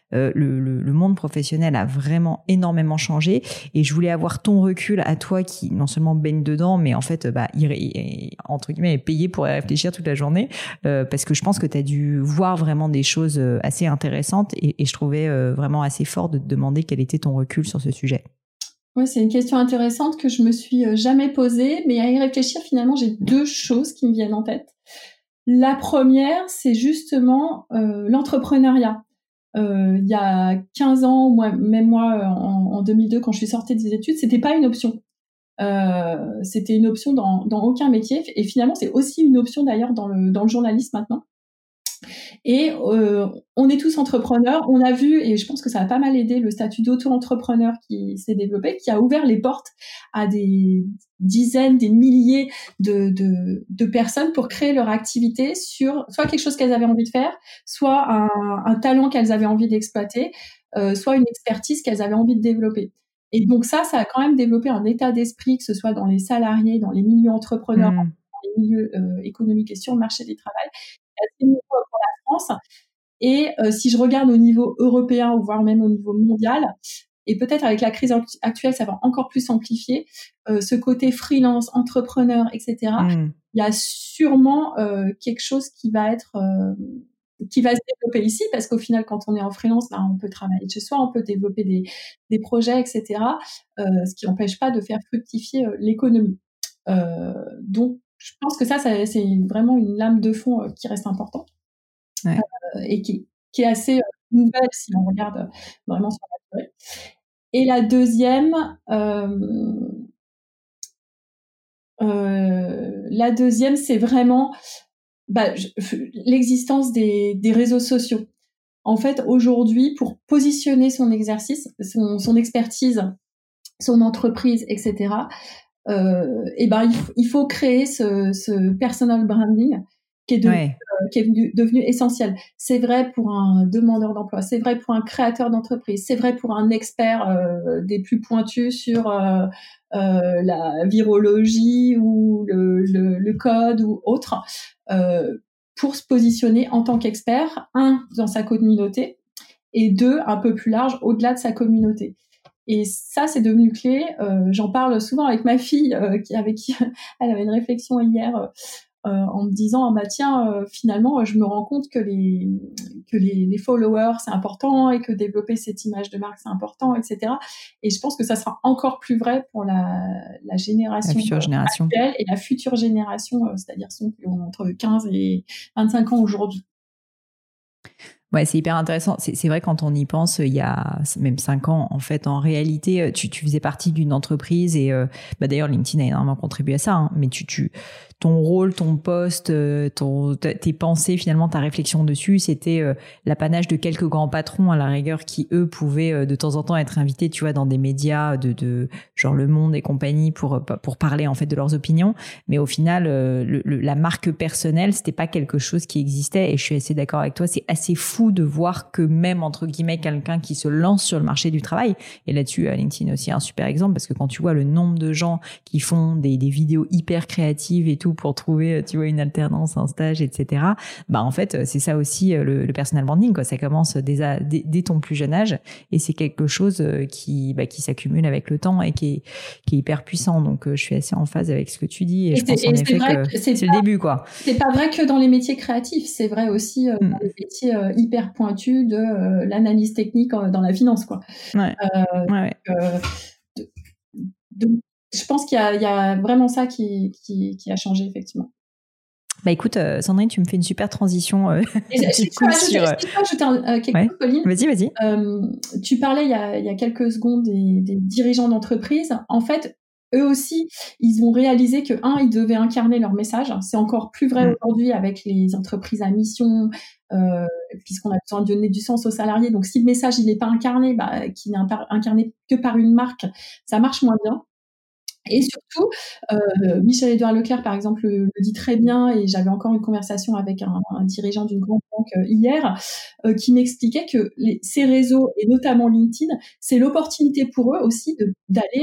euh, le, le, le monde professionnel a vraiment énormément changé. Et je voulais avoir ton recul à toi qui non seulement baigne dedans, mais en fait, bah, il, il, entre guillemets, est payé pour y réfléchir toute la journée. Euh, parce que je pense que tu as dû voir vraiment des choses assez intéressantes et, et je trouvais euh, vraiment assez fort de te demander quel était ton recul sur ce sujet. Oui, c'est une question intéressante que je me suis jamais posée, mais à y réfléchir, finalement, j'ai deux choses qui me viennent en tête. La première, c'est justement euh, l'entrepreneuriat. Euh, il y a quinze ans, moi, même moi, en, en deux mille deux, quand je suis sortie des études, c'était pas une option. Euh, c'était une option dans, dans aucun métier, et finalement, c'est aussi une option d'ailleurs dans le, dans le journalisme maintenant. Et euh, on est tous entrepreneurs. On a vu, et je pense que ça a pas mal aidé, le statut d'auto-entrepreneur qui s'est développé, qui a ouvert les portes à des dizaines, des milliers de, de, de personnes pour créer leur activité sur soit quelque chose qu'elles avaient envie de faire, soit un, un talent qu'elles avaient envie d'exploiter, euh, soit une expertise qu'elles avaient envie de développer. Et donc ça, ça a quand même développé un état d'esprit, que ce soit dans les salariés, dans les milieux entrepreneurs, mmh. dans les milieux euh, économiques et sur le marché du travail, assez nouveau pour la France. Et euh, si je regarde au niveau européen ou voire même au niveau mondial, et peut-être avec la crise actuelle, ça va encore plus s'amplifier, euh, ce côté freelance, entrepreneur, et cetera. Mm. Il y a sûrement euh, quelque chose qui va être euh, qui va se développer ici, parce qu'au final, quand on est en freelance, ben, on peut travailler de chez soi, on peut développer des, des projets, et cetera. Euh, ce qui n'empêche pas de faire fructifier euh, l'économie. Euh, donc, je pense que ça, ça c'est vraiment une lame de fond euh, qui reste importante. Ouais. Euh, et qui, qui est assez euh, nouvelle si on regarde euh, vraiment sur la durée. Et la deuxième, euh, euh, la deuxième, c'est vraiment bah, je, l'existence des, des réseaux sociaux. En fait, aujourd'hui, pour positionner son exercice, son, son expertise, son entreprise, et cetera, euh, et ben il, il faut créer ce, ce personal branding qui est, de, ouais. euh, qui est devenu, devenu essentiel. C'est vrai pour un demandeur d'emploi, c'est vrai pour un créateur d'entreprise, c'est vrai pour un expert euh, des plus pointus sur euh, euh, la virologie ou le, le, le code ou autre, euh, pour se positionner en tant qu'expert, un, dans sa communauté, et deux, un peu plus large, au-delà de sa communauté. Et ça, c'est devenu clé. Euh, j'en parle souvent avec ma fille, euh, qui, avec qui elle avait une réflexion hier, euh, en me disant, bah tiens, euh, finalement, je me rends compte que les que les, les followers c'est important et que développer cette image de marque c'est important, et cetera. Et je pense que ça sera encore plus vrai pour la, la génération, la future génération actuelle et la future génération, euh, c'est-à-dire ceux qui ont entre quinze et vingt-cinq ans aujourd'hui. Ouais, c'est hyper intéressant. C'est, c'est vrai, quand on y pense, il y a même cinq ans, en fait, en réalité, tu, tu faisais partie d'une entreprise et, euh, bah d'ailleurs, LinkedIn a énormément contribué à ça, hein, mais tu, tu, ton rôle, ton poste, ton, tes pensées, finalement, ta réflexion dessus, c'était euh, l'apanage de quelques grands patrons, à la rigueur, qui, eux, pouvaient euh, de temps en temps être invités, tu vois, dans des médias de, de genre Le Monde et compagnie pour, pour parler, en fait, de leurs opinions. Mais au final, euh, le, le, la marque personnelle, c'était pas quelque chose qui existait, et je suis assez d'accord avec toi, c'est assez fou de voir que même, entre guillemets, quelqu'un qui se lance sur le marché du travail, et là-dessus, LinkedIn aussi un super exemple, parce que quand tu vois le nombre de gens qui font des, des vidéos hyper créatives et tout pour trouver, tu vois, une alternance, un stage, et cetera, bah, en fait, c'est ça aussi le, le personal branding, quoi. Ça commence dès, à, dès, dès ton plus jeune âge, et c'est quelque chose qui, bah, qui s'accumule avec le temps et qui est, qui est hyper puissant. Donc, je suis assez en phase avec ce que tu dis, et, et je pense en effet que, que c'est, c'est pas, le début, quoi. C'est pas vrai que dans les métiers créatifs, c'est vrai aussi euh, mm. dans les métiers euh, hyper pointu de euh, l'analyse technique euh, dans la finance, quoi. Ouais. Euh, ouais, ouais. Euh, de, de, je pense qu'il y a, il y a vraiment ça qui, qui, qui a changé, effectivement. Bah écoute, euh, Sandrine, tu me fais une super transition. Euh, Et je, je, peux ajouter, sur... je peux ajouter un, euh, quelque ouais. chose, Pauline. Vas-y, vas-y. Euh, tu parlais il y a, il y a quelques secondes des, des dirigeants d'entreprise. En fait, eux aussi, ils ont réalisé que, un, ils devaient incarner leur message. C'est encore plus vrai mmh. aujourd'hui avec les entreprises à mission, euh, puisqu'on a besoin de donner du sens aux salariés. Donc, si le message il n'est pas incarné, bah, qu'il n'est incarné que par une marque, ça marche moins bien. Et surtout, euh, Michel-Édouard Leclerc, par exemple, le, le dit très bien, et j'avais encore une conversation avec un, un dirigeant d'une grande banque euh, hier, euh, qui m'expliquait que les, ces réseaux, et notamment LinkedIn, c'est l'opportunité pour eux aussi de, d'aller euh,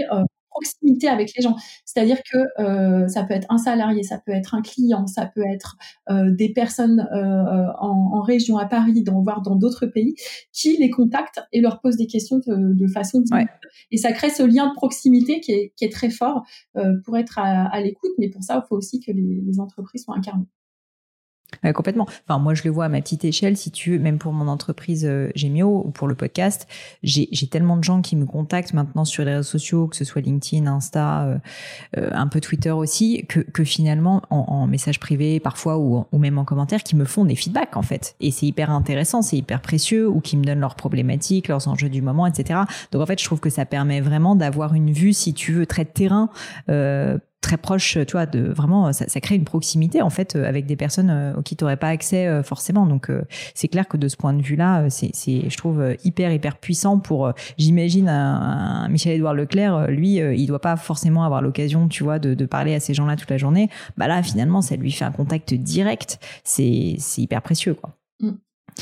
proximité avec les gens. C'est-à-dire que euh, ça peut être un salarié, ça peut être un client, ça peut être euh, des personnes euh, en, en région à Paris, dans, voire dans d'autres pays, qui les contactent et leur posent des questions de, de façon directe. Ouais. Et ça crée ce lien de proximité qui est, qui est très fort euh, pour être à, à l'écoute, mais pour ça, il faut aussi que les, les entreprises soient incarnées. Ouais, complètement. Enfin, moi, je le vois à ma petite échelle, si tu veux, même pour mon entreprise euh, Gemio ou pour le podcast, j'ai, j'ai tellement de gens qui me contactent maintenant sur les réseaux sociaux, que ce soit LinkedIn, Insta, euh, euh, un peu Twitter aussi, que, que finalement, en, en message privé parfois ou, ou même en commentaire, qui me font des feedbacks en fait. Et c'est hyper intéressant, c'est hyper précieux, ou qui me donnent leurs problématiques, leurs enjeux du moment, et cetera. Donc en fait, je trouve que ça permet vraiment d'avoir une vue, si tu veux, très de terrain, euh, très proche, tu vois, de vraiment, ça, ça crée une proximité en fait avec des personnes euh, auxquelles tu n'aurais pas accès euh, forcément. Donc euh, c'est clair que de ce point de vue-là, c'est, c'est, je trouve hyper hyper puissant pour, euh, j'imagine un, un Michel-Édouard Leclerc, lui, euh, il doit pas forcément avoir l'occasion, tu vois, de, de parler à ces gens-là toute la journée. Bah là, finalement, ça lui fait un contact direct. C'est, c'est hyper précieux, quoi. Mm.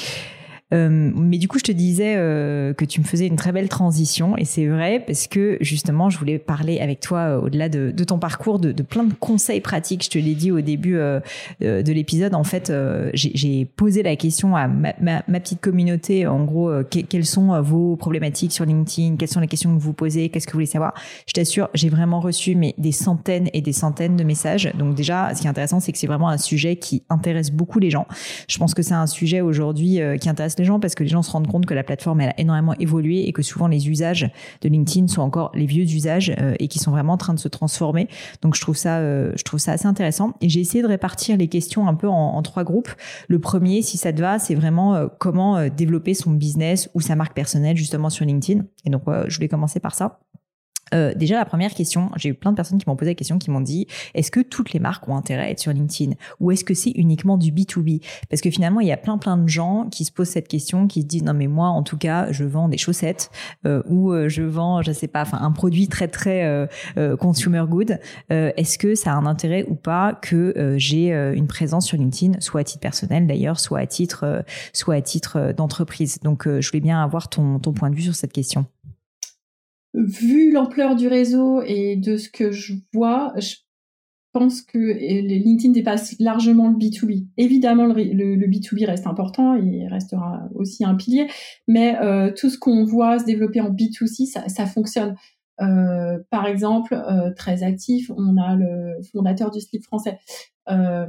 Euh, mais du coup, je te disais euh, que tu me faisais une très belle transition, et c'est vrai parce que justement, je voulais parler avec toi euh, au-delà de, de ton parcours, de, de plein de conseils pratiques. Je te l'ai dit au début euh, de l'épisode. En fait, euh, j'ai, j'ai posé la question à ma, ma, ma petite communauté. En gros, euh, que, quelles sont vos problématiques sur LinkedIn? Quelles sont les questions que vous posez? Qu'est-ce que vous voulez savoir? Je t'assure, j'ai vraiment reçu mais des centaines et des centaines de messages. Donc déjà, ce qui est intéressant, c'est que c'est vraiment un sujet qui intéresse beaucoup les gens. Je pense que c'est un sujet aujourd'hui euh, qui intéresse les gens parce que les gens se rendent compte que la plateforme elle a énormément évolué et que souvent les usages de LinkedIn sont encore les vieux usages euh, et qui sont vraiment en train de se transformer. Donc je trouve ça euh, je trouve ça assez intéressant, et j'ai essayé de répartir les questions un peu en, en trois groupes. Le premier, si ça te va, c'est vraiment euh, comment euh, développer son business ou sa marque personnelle justement sur LinkedIn. Et donc euh, je voulais commencer par ça. Euh, déjà, la première question, j'ai eu plein de personnes qui m'ont posé la question, qui m'ont dit, est-ce que toutes les marques ont intérêt à être sur LinkedIn, ou est-ce que c'est uniquement du B deux B? Parce que finalement, il y a plein plein de gens qui se posent cette question, qui se disent, non mais moi, en tout cas, je vends des chaussettes, euh, ou euh, je vends, je sais pas, enfin un produit très très euh, euh, consumer good. Euh, est-ce que ça a un intérêt ou pas que euh, j'ai euh, une présence sur LinkedIn, soit à titre personnel d'ailleurs, soit à titre, euh, soit à titre euh, d'entreprise. Donc, euh, je voulais bien avoir ton ton point de vue sur cette question. Vu l'ampleur du réseau et de ce que je vois, je pense que LinkedIn dépasse largement le B deux B. Évidemment, le, le, le B deux B reste important et restera aussi un pilier, mais euh, tout ce qu'on voit se développer en B deux C, ça, ça fonctionne. Euh, par exemple, euh, très actif, on a le fondateur du slip français. Euh,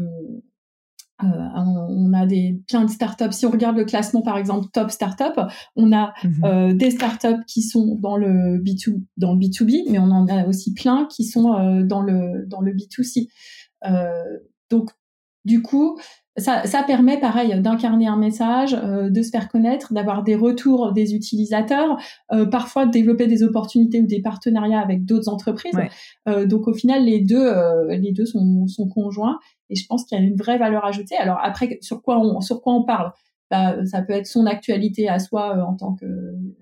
Euh, on a des plein de startups. Si on regarde le classement, par exemple, top startup, on a mm-hmm. euh, des startups qui sont dans le B deux dans le B deux B, mais on en a aussi plein qui sont euh, dans le dans le B deux C. Euh, donc, du coup, ça, ça permet, pareil, d'incarner un message, euh, de se faire connaître, d'avoir des retours des utilisateurs, euh, parfois de développer des opportunités ou des partenariats avec d'autres entreprises. Ouais. Euh, donc, au final, les deux, euh, les deux sont, sont conjoints. Et je pense qu'il y a une vraie valeur ajoutée. Alors après, sur quoi on, sur quoi on parle? Bah, ça peut être son actualité à soi euh, en tant que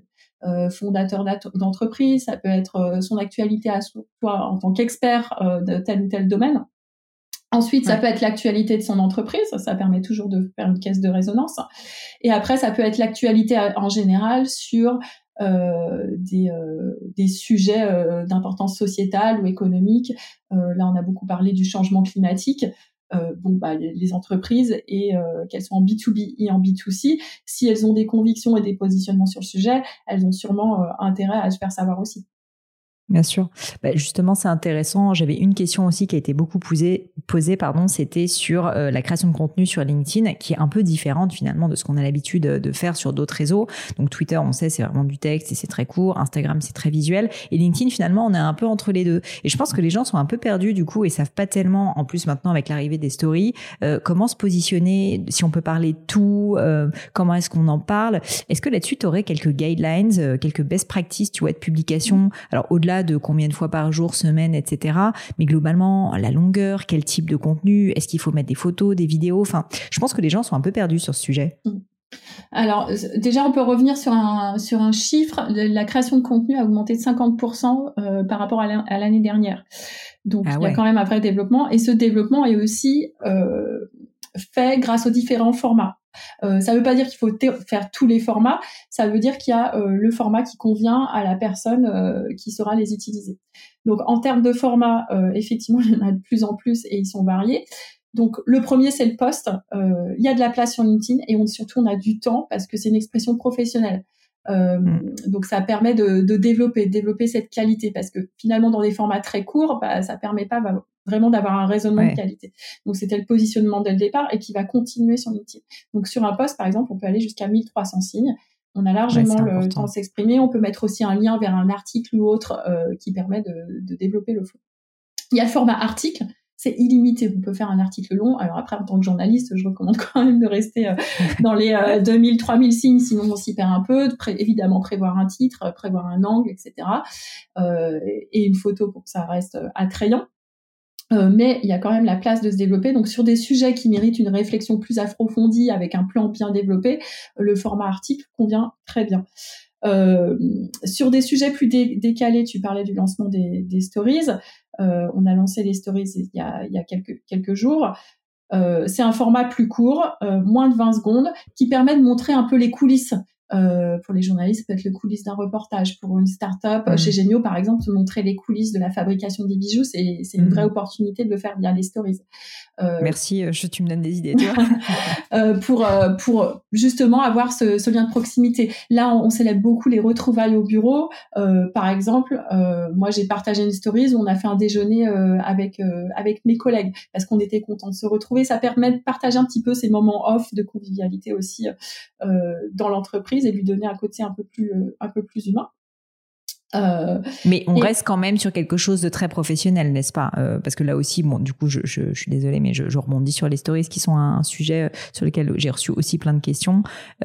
euh, fondateur d'entreprise. Ça peut être euh, son actualité à soi en tant qu'expert euh, de tel ou tel domaine. Ensuite, ouais. Ça peut être l'actualité de son entreprise. Ça permet toujours de faire une caisse de résonance. Et après, ça peut être l'actualité en général sur euh, des, euh, des sujets euh, d'importance sociétale ou économique. Euh, là, on a beaucoup parlé du changement climatique. Euh, bon, bah, les entreprises, et euh, qu'elles soient en B deux B et en B deux C, si elles ont des convictions et des positionnements sur le sujet, elles ont sûrement euh, intérêt à se faire savoir aussi. Bien sûr. Bah, justement, c'est intéressant. J'avais une question aussi qui a été beaucoup posée, posée, pardon, c'était sur euh, la création de contenu sur LinkedIn, qui est un peu différente finalement de ce qu'on a l'habitude de faire sur d'autres réseaux. Donc Twitter, on sait, c'est vraiment du texte et c'est très court. Instagram, c'est très visuel. Et LinkedIn, finalement, on est un peu entre les deux. Et je pense que les gens sont un peu perdus du coup et savent pas tellement, en plus maintenant avec l'arrivée des stories, euh, comment se positionner, si on peut parler de tout, euh, comment est-ce qu'on en parle. Est-ce que là-dessus, tu aurais quelques guidelines, euh, quelques best practices, tu vois, de publication? Alors au-delà de combien de fois par jour, semaine, et cetera. Mais globalement, la longueur, quel type de contenu, est-ce qu'il faut mettre des photos, des vidéos? Enfin, je pense que les gens sont un peu perdus sur ce sujet. Alors, déjà, on peut revenir sur un, sur un chiffre. La création de contenu a augmenté de cinquante pour cent euh, par rapport à l'année dernière. Donc, ah, il y a ouais. quand même un vrai développement. Et ce développement est aussi euh, fait grâce aux différents formats. Euh, ça veut pas dire qu'il faut t- faire tous les formats, ça veut dire qu'il y a euh, le format qui convient à la personne euh, qui saura les utiliser. Donc en termes de format, euh, effectivement, il y en a de plus en plus et ils sont variés. Donc le premier, c'est le post. Euh, il y a de la place sur LinkedIn et on, surtout on a du temps parce que c'est une expression professionnelle. Euh, mmh. Donc ça permet de, de développer, de développer cette qualité parce que finalement dans des formats très courts, bah, ça permet pas bah, vraiment d'avoir un raisonnement ouais. de qualité. Donc c'était le positionnement dès le départ et qui va continuer sur LinkedIn. Donc sur un post par exemple, on peut aller jusqu'à mille trois cents signes. On a largement ouais, le important. temps de s'exprimer. On peut mettre aussi un lien vers un article ou autre euh, qui permet de, de développer le flow. Il y a le format article. C'est illimité. On peut faire un article long. Alors après, en tant que journaliste, je recommande quand même de rester euh, dans les euh, deux mille, trois mille signes, sinon on s'y perd un peu. De pré- évidemment, prévoir un titre, prévoir un angle, et cetera. Euh, et une photo pour que ça reste attrayant. Euh, mais il y a quand même la place de se développer. Donc sur des sujets qui méritent une réflexion plus approfondie avec un plan bien développé, le format article convient très bien. Euh, sur des sujets plus dé- décalés, tu parlais du lancement des, des stories. Euh, on a lancé les stories il y a, il y a quelques, quelques jours. Euh, c'est un format plus court, euh, moins de vingt secondes, qui permet de montrer un peu les coulisses. Euh, pour les journalistes, ça peut être le coulisses d'un reportage. Pour une start-up, mmh. chez Géniaux, par exemple, montrer les coulisses de la fabrication des bijoux, c'est, c'est une mmh. vraie opportunité de le faire via les stories. Euh, Merci, je, tu me donnes des idées, tu vois. euh, pour, euh, pour justement avoir ce, ce lien de proximité. Là, on, on célèbre beaucoup les retrouvailles au bureau. Euh, par exemple, euh, moi, j'ai partagé une stories où on a fait un déjeuner euh, avec euh, avec mes collègues parce qu'on était contents de se retrouver. Ça permet de partager un petit peu ces moments off de convivialité aussi euh, dans l'entreprise et lui donner un côté un peu plus euh, un peu plus humain. Euh, mais on et... reste quand même sur quelque chose de très professionnel, n'est-ce pas? euh, Parce que là aussi, bon, du coup, je, je, je suis désolée, mais je, je rebondis sur les stories qui sont un, un sujet sur lequel j'ai reçu aussi plein de questions.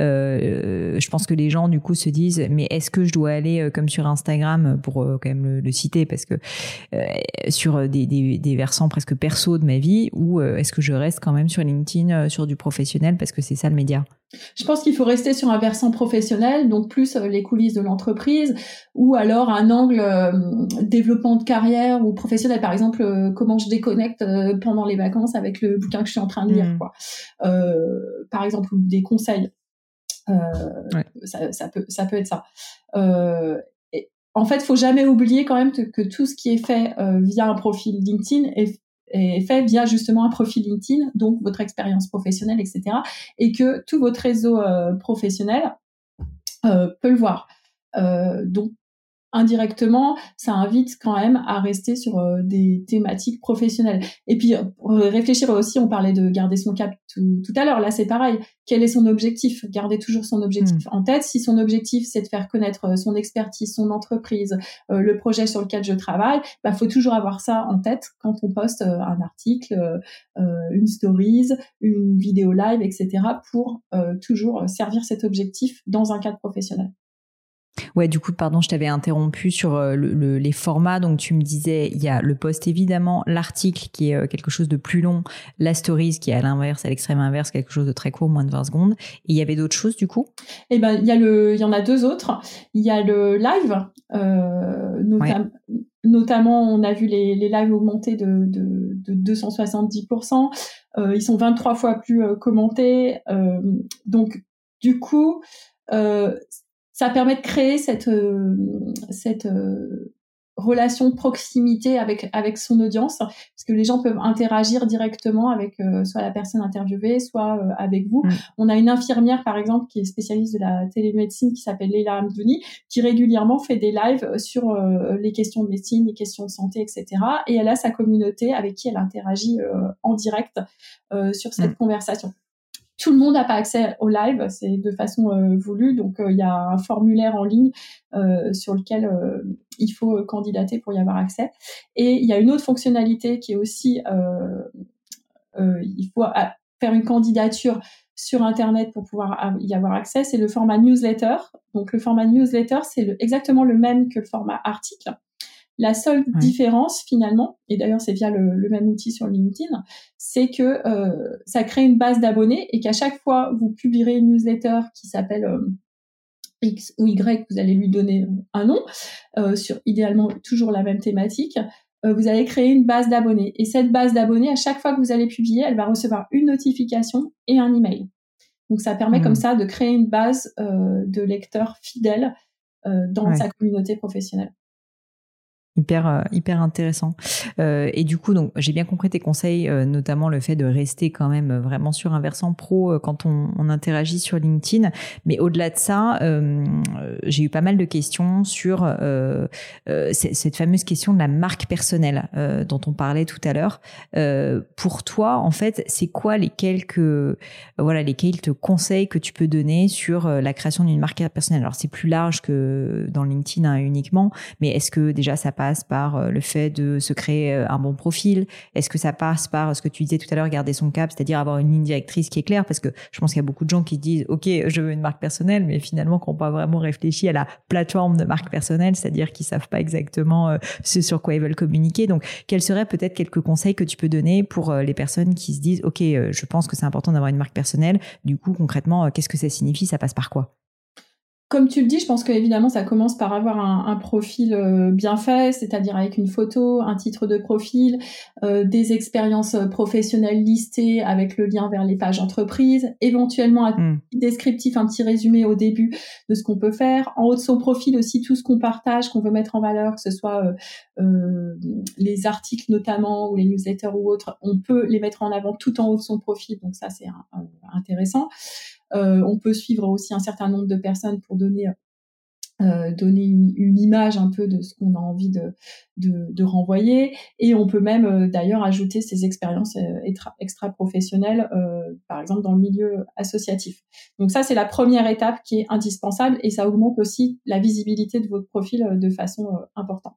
Euh, je pense que les gens, du coup, se disent, mais est-ce que je dois aller euh, comme sur Instagram pour euh, quand même le, le citer, parce que euh, sur des, des, des versants presque perso de ma vie, ou euh, est-ce que je reste quand même sur LinkedIn, euh, sur du professionnel, parce que c'est ça le média? Je pense qu'il faut rester sur un versant professionnel, donc plus euh, les coulisses de l'entreprise, ou alors un angle euh, développement de carrière ou professionnel. Par exemple, euh, comment je déconnecte euh, pendant les vacances avec le bouquin que je suis en train de lire, mmh. quoi. Euh, par exemple, ou des conseils. Euh, ouais. ça, ça peut, ça peut être ça. Euh, et, en fait, faut jamais oublier quand même que, que tout ce qui est fait euh, via un profil LinkedIn est est fait via justement un profil LinkedIn, donc votre expérience professionnelle, et cetera, et que tout votre réseau euh, professionnel euh, peut le voir. Euh, donc, indirectement, ça invite quand même à rester sur euh, des thématiques professionnelles. Et puis, pour réfléchir aussi, on parlait de garder son cap tout, tout à l'heure. Là, c'est pareil. Quel est son objectif? Garder toujours son objectif mmh. en tête. Si son objectif, c'est de faire connaître son expertise, son entreprise, euh, le projet sur lequel je travaille, bah, faut toujours avoir ça en tête quand on poste euh, un article, euh, une stories, une vidéo live, et cetera, pour euh, toujours servir cet objectif dans un cadre professionnel. Ouais, du coup, pardon, je t'avais interrompu sur le, le, les formats. Donc, tu me disais, il y a le post évidemment, l'article qui est quelque chose de plus long, la stories qui est à l'inverse, à l'extrême inverse, quelque chose de très court, moins de vingt secondes. Et il y avait d'autres choses, du coup? Eh ben, il y a le, il y en a deux autres. Il y a le live, euh, notam- ouais. notamment, on a vu les, les lives augmenter de, de, de deux cent soixante-dix pour cent. Euh, ils sont vingt-trois fois plus euh, commentés. Euh, donc, du coup, euh, ça permet de créer cette euh, cette euh, relation de proximité avec avec son audience, parce que les gens peuvent interagir directement avec euh, soit la personne interviewée, soit euh, avec vous. Mmh. On a une infirmière par exemple qui est spécialiste de la télémédecine qui s'appelle Leila Hamdouni, qui régulièrement fait des lives sur euh, les questions de médecine, les questions de santé, et cetera. Et elle a sa communauté avec qui elle interagit euh, en direct euh, sur cette mmh. conversation. Tout le monde n'a pas accès au live, c'est de façon euh, voulue, donc il euh, y a un formulaire en ligne euh, sur lequel euh, il faut euh, candidater pour y avoir accès. Et il y a une autre fonctionnalité qui est aussi, euh, euh, il faut à, faire une candidature sur Internet pour pouvoir y avoir accès, c'est le format newsletter. Donc le format newsletter, c'est le, exactement le même que le format article. La seule ouais. différence finalement, et d'ailleurs c'est via le, le même outil sur LinkedIn, c'est que euh, ça crée une base d'abonnés et qu'à chaque fois vous publierez une newsletter qui s'appelle euh, X ou Y, vous allez lui donner un nom, euh, sur idéalement toujours la même thématique, euh, vous allez créer une base d'abonnés. Et cette base d'abonnés, à chaque fois que vous allez publier, elle va recevoir une notification et un email. Donc, ça permet mmh. comme ça de créer une base euh, de lecteurs fidèles euh, dans ouais. sa communauté professionnelle. Hyper, euh, hyper intéressant. Euh, et du coup, donc, j'ai bien compris tes conseils, euh, notamment le fait de rester quand même vraiment sur un versant pro euh, quand on, on interagit sur LinkedIn. Mais au-delà de ça, euh, j'ai eu pas mal de questions sur euh, euh, cette fameuse question de la marque personnelle euh, dont on parlait tout à l'heure. Euh, pour toi, en fait, c'est quoi les quelques, euh, voilà, les quelques conseils que tu peux donner sur euh, la création d'une marque personnelle? Alors, c'est plus large que dans LinkedIn hein, uniquement, mais est-ce que déjà ça passe passe par le fait de se créer un bon profil? Est-ce que ça passe par ce que tu disais tout à l'heure, garder son cap, c'est-à-dire avoir une ligne directrice qui est claire? Parce que je pense qu'il y a beaucoup de gens qui disent « Ok, je veux une marque personnelle », mais finalement, qui n'ont pas vraiment réfléchi à la plateforme de marque personnelle, c'est-à-dire qu'ils ne savent pas exactement ce sur quoi ils veulent communiquer. Donc, quels seraient peut-être quelques conseils que tu peux donner pour les personnes qui se disent « Ok, je pense que c'est important d'avoir une marque personnelle. Du coup, concrètement, qu'est-ce que ça signifie? Ça passe par quoi ?» Comme tu le dis, je pense qu'évidemment, ça commence par avoir un, un profil euh, bien fait, c'est-à-dire avec une photo, un titre de profil, euh, des expériences professionnelles listées avec le lien vers les pages entreprises, éventuellement un mmh. petit descriptif, un petit résumé au début de ce qu'on peut faire. En haut de son profil aussi, tout ce qu'on partage, qu'on veut mettre en valeur, que ce soit euh, euh, les articles notamment ou les newsletters ou autres, on peut les mettre en avant tout en haut de son profil, donc ça, c'est un, un, intéressant. Euh, on peut suivre aussi un certain nombre de personnes pour donner euh, donner une, une image un peu de ce qu'on a envie de, de, de renvoyer. Et on peut même euh, d'ailleurs ajouter ces expériences euh, extra, extra-professionnelles, euh, par exemple dans le milieu associatif. Donc ça, c'est la première étape qui est indispensable et ça augmente aussi la visibilité de votre profil euh, de façon euh, importante.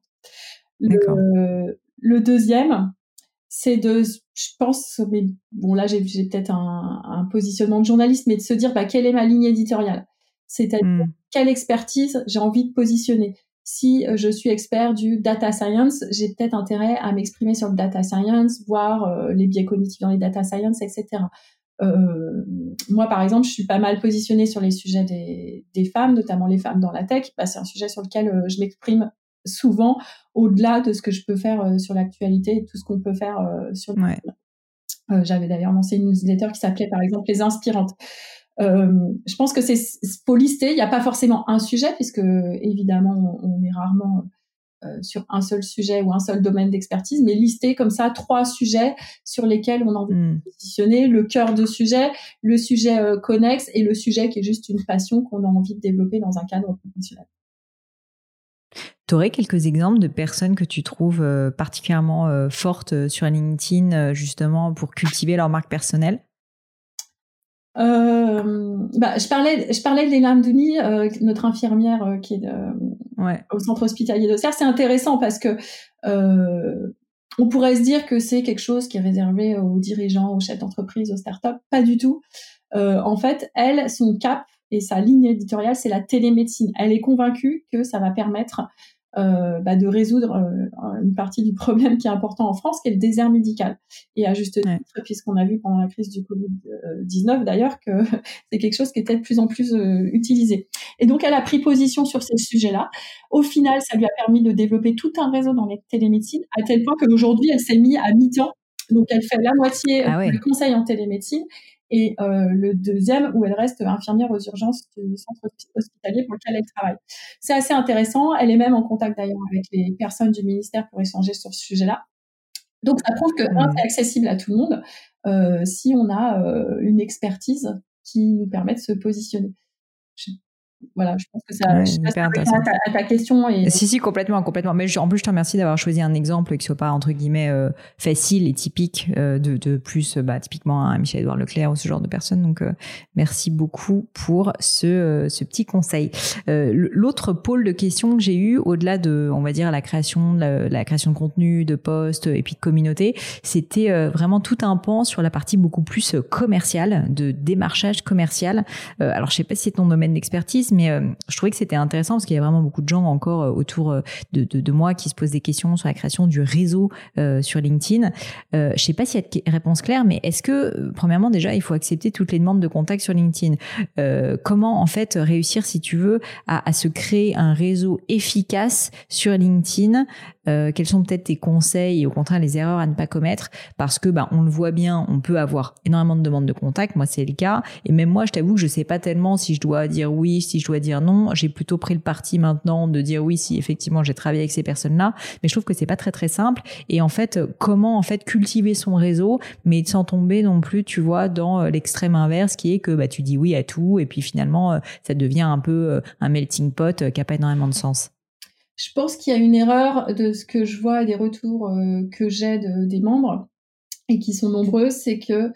Le, le deuxième, c'est de, je pense, mais bon là j'ai, j'ai peut-être un, un positionnement de journaliste, mais de se dire bah, quelle est ma ligne éditoriale, c'est-à-dire mmh. quelle expertise j'ai envie de positionner. Si euh, je suis expert du data science, j'ai peut-être intérêt à m'exprimer sur le data science, voir euh, les biais cognitifs dans les data science, et cetera. Euh, moi par exemple, je suis pas mal positionnée sur les sujets des, des femmes, notamment les femmes dans la tech. Bah, c'est un sujet sur lequel euh, je m'exprime souvent au-delà de ce que je peux faire euh, sur l'actualité et tout ce qu'on peut faire euh, sur le ouais. euh, j'avais d'ailleurs lancé une newsletter qui s'appelait par exemple Les Inspirantes. Euh, je pense que c'est faut lister, il n'y a pas forcément un sujet puisque évidemment on, on est rarement euh, sur un seul sujet ou un seul domaine d'expertise, mais lister comme ça trois sujets sur lesquels on a envie mmh. de positionner, le cœur de sujet, le sujet euh, connexe et le sujet qui est juste une passion qu'on a envie de développer dans un cadre professionnel. Tu aurais quelques exemples de personnes que tu trouves euh, particulièrement euh, fortes sur LinkedIn, euh, justement, pour cultiver leur marque personnelle? euh, bah, je parlais, je parlais de Leila Amdouni, euh, notre infirmière euh, qui est de, ouais. au centre hospitalier d'Auxerre. C'est intéressant parce que euh, on pourrait se dire que c'est quelque chose qui est réservé aux dirigeants, aux chefs d'entreprise, aux startups. Pas du tout. Euh, en fait, elle, son cap et sa ligne éditoriale, c'est la télémédecine. Elle est convaincue que ça va permettre Euh, bah, de résoudre euh, une partie du problème qui est important en France, qui est le désert médical. Et à juste titre, ouais. puisqu'on a vu pendant la crise du covid dix-neuf d'ailleurs que c'est quelque chose qui était de plus en plus euh, utilisé. Et donc elle a pris position sur ces sujets-là. Au final, ça lui a permis de développer tout un réseau dans les télémédecines, à tel point qu'aujourd'hui, elle s'est mise à mi-temps. Donc elle fait la moitié ah ouais. de conseils en télémédecine et euh, le deuxième où elle reste infirmière aux urgences du centre hospitalier pour lequel elle travaille. C'est assez intéressant. Elle est même en contact d'ailleurs avec les personnes du ministère pour échanger sur ce sujet-là. Donc ça prouve que mmh. un, c'est accessible à tout le monde euh, si on a euh, une expertise qui nous permet de se positionner. Je... Voilà, je pense que ça, ouais, je sais pas si ça répond à ta, à ta question. Et... Si, si, complètement, complètement. Mais je, en plus, je te remercie d'avoir choisi un exemple qui soit pas, entre guillemets, euh, facile et typique euh, de, de plus, bah, typiquement, un Michel-Édouard Leclerc ou ce genre de personnes. Donc, euh, merci beaucoup pour ce, euh, ce petit conseil. Euh, l'autre pôle de questions que j'ai eu, au-delà de, on va dire, la création, la, la création de contenu, de posts et puis de communauté, c'était euh, vraiment tout un pan sur la partie beaucoup plus commerciale, de démarchage commercial. Euh, alors, je sais pas si c'est ton domaine d'expertise, expertise, mais euh, je trouvais que c'était intéressant parce qu'il y a vraiment beaucoup de gens encore euh, autour de, de, de moi qui se posent des questions sur la création du réseau euh, sur LinkedIn. Euh, je sais pas s'il y a de réponse claire, mais est-ce que, premièrement, déjà, il faut accepter toutes les demandes de contact sur LinkedIn? Euh, comment, en fait, réussir, si tu veux, à, à se créer un réseau efficace sur LinkedIn? Euh, quels sont peut-être tes conseils et au contraire les erreurs à ne pas commettre? Parce que, bah, on le voit bien, on peut avoir énormément de demandes de contact. Moi, c'est le cas. Et même moi, je t'avoue que je sais pas tellement si je dois dire oui, si je dois dire non. J'ai plutôt pris le parti maintenant de dire oui si effectivement j'ai travaillé avec ces personnes-là. Mais je trouve que c'est pas très très simple. Et en fait, comment en fait cultiver son réseau, mais sans tomber non plus, tu vois, dans l'extrême inverse qui est que bah tu dis oui à tout et puis finalement ça devient un peu un melting pot qui a pas énormément de sens. Je pense qu'il y a une erreur de ce que je vois et des retours euh, que j'ai de, des membres et qui sont nombreux, c'est que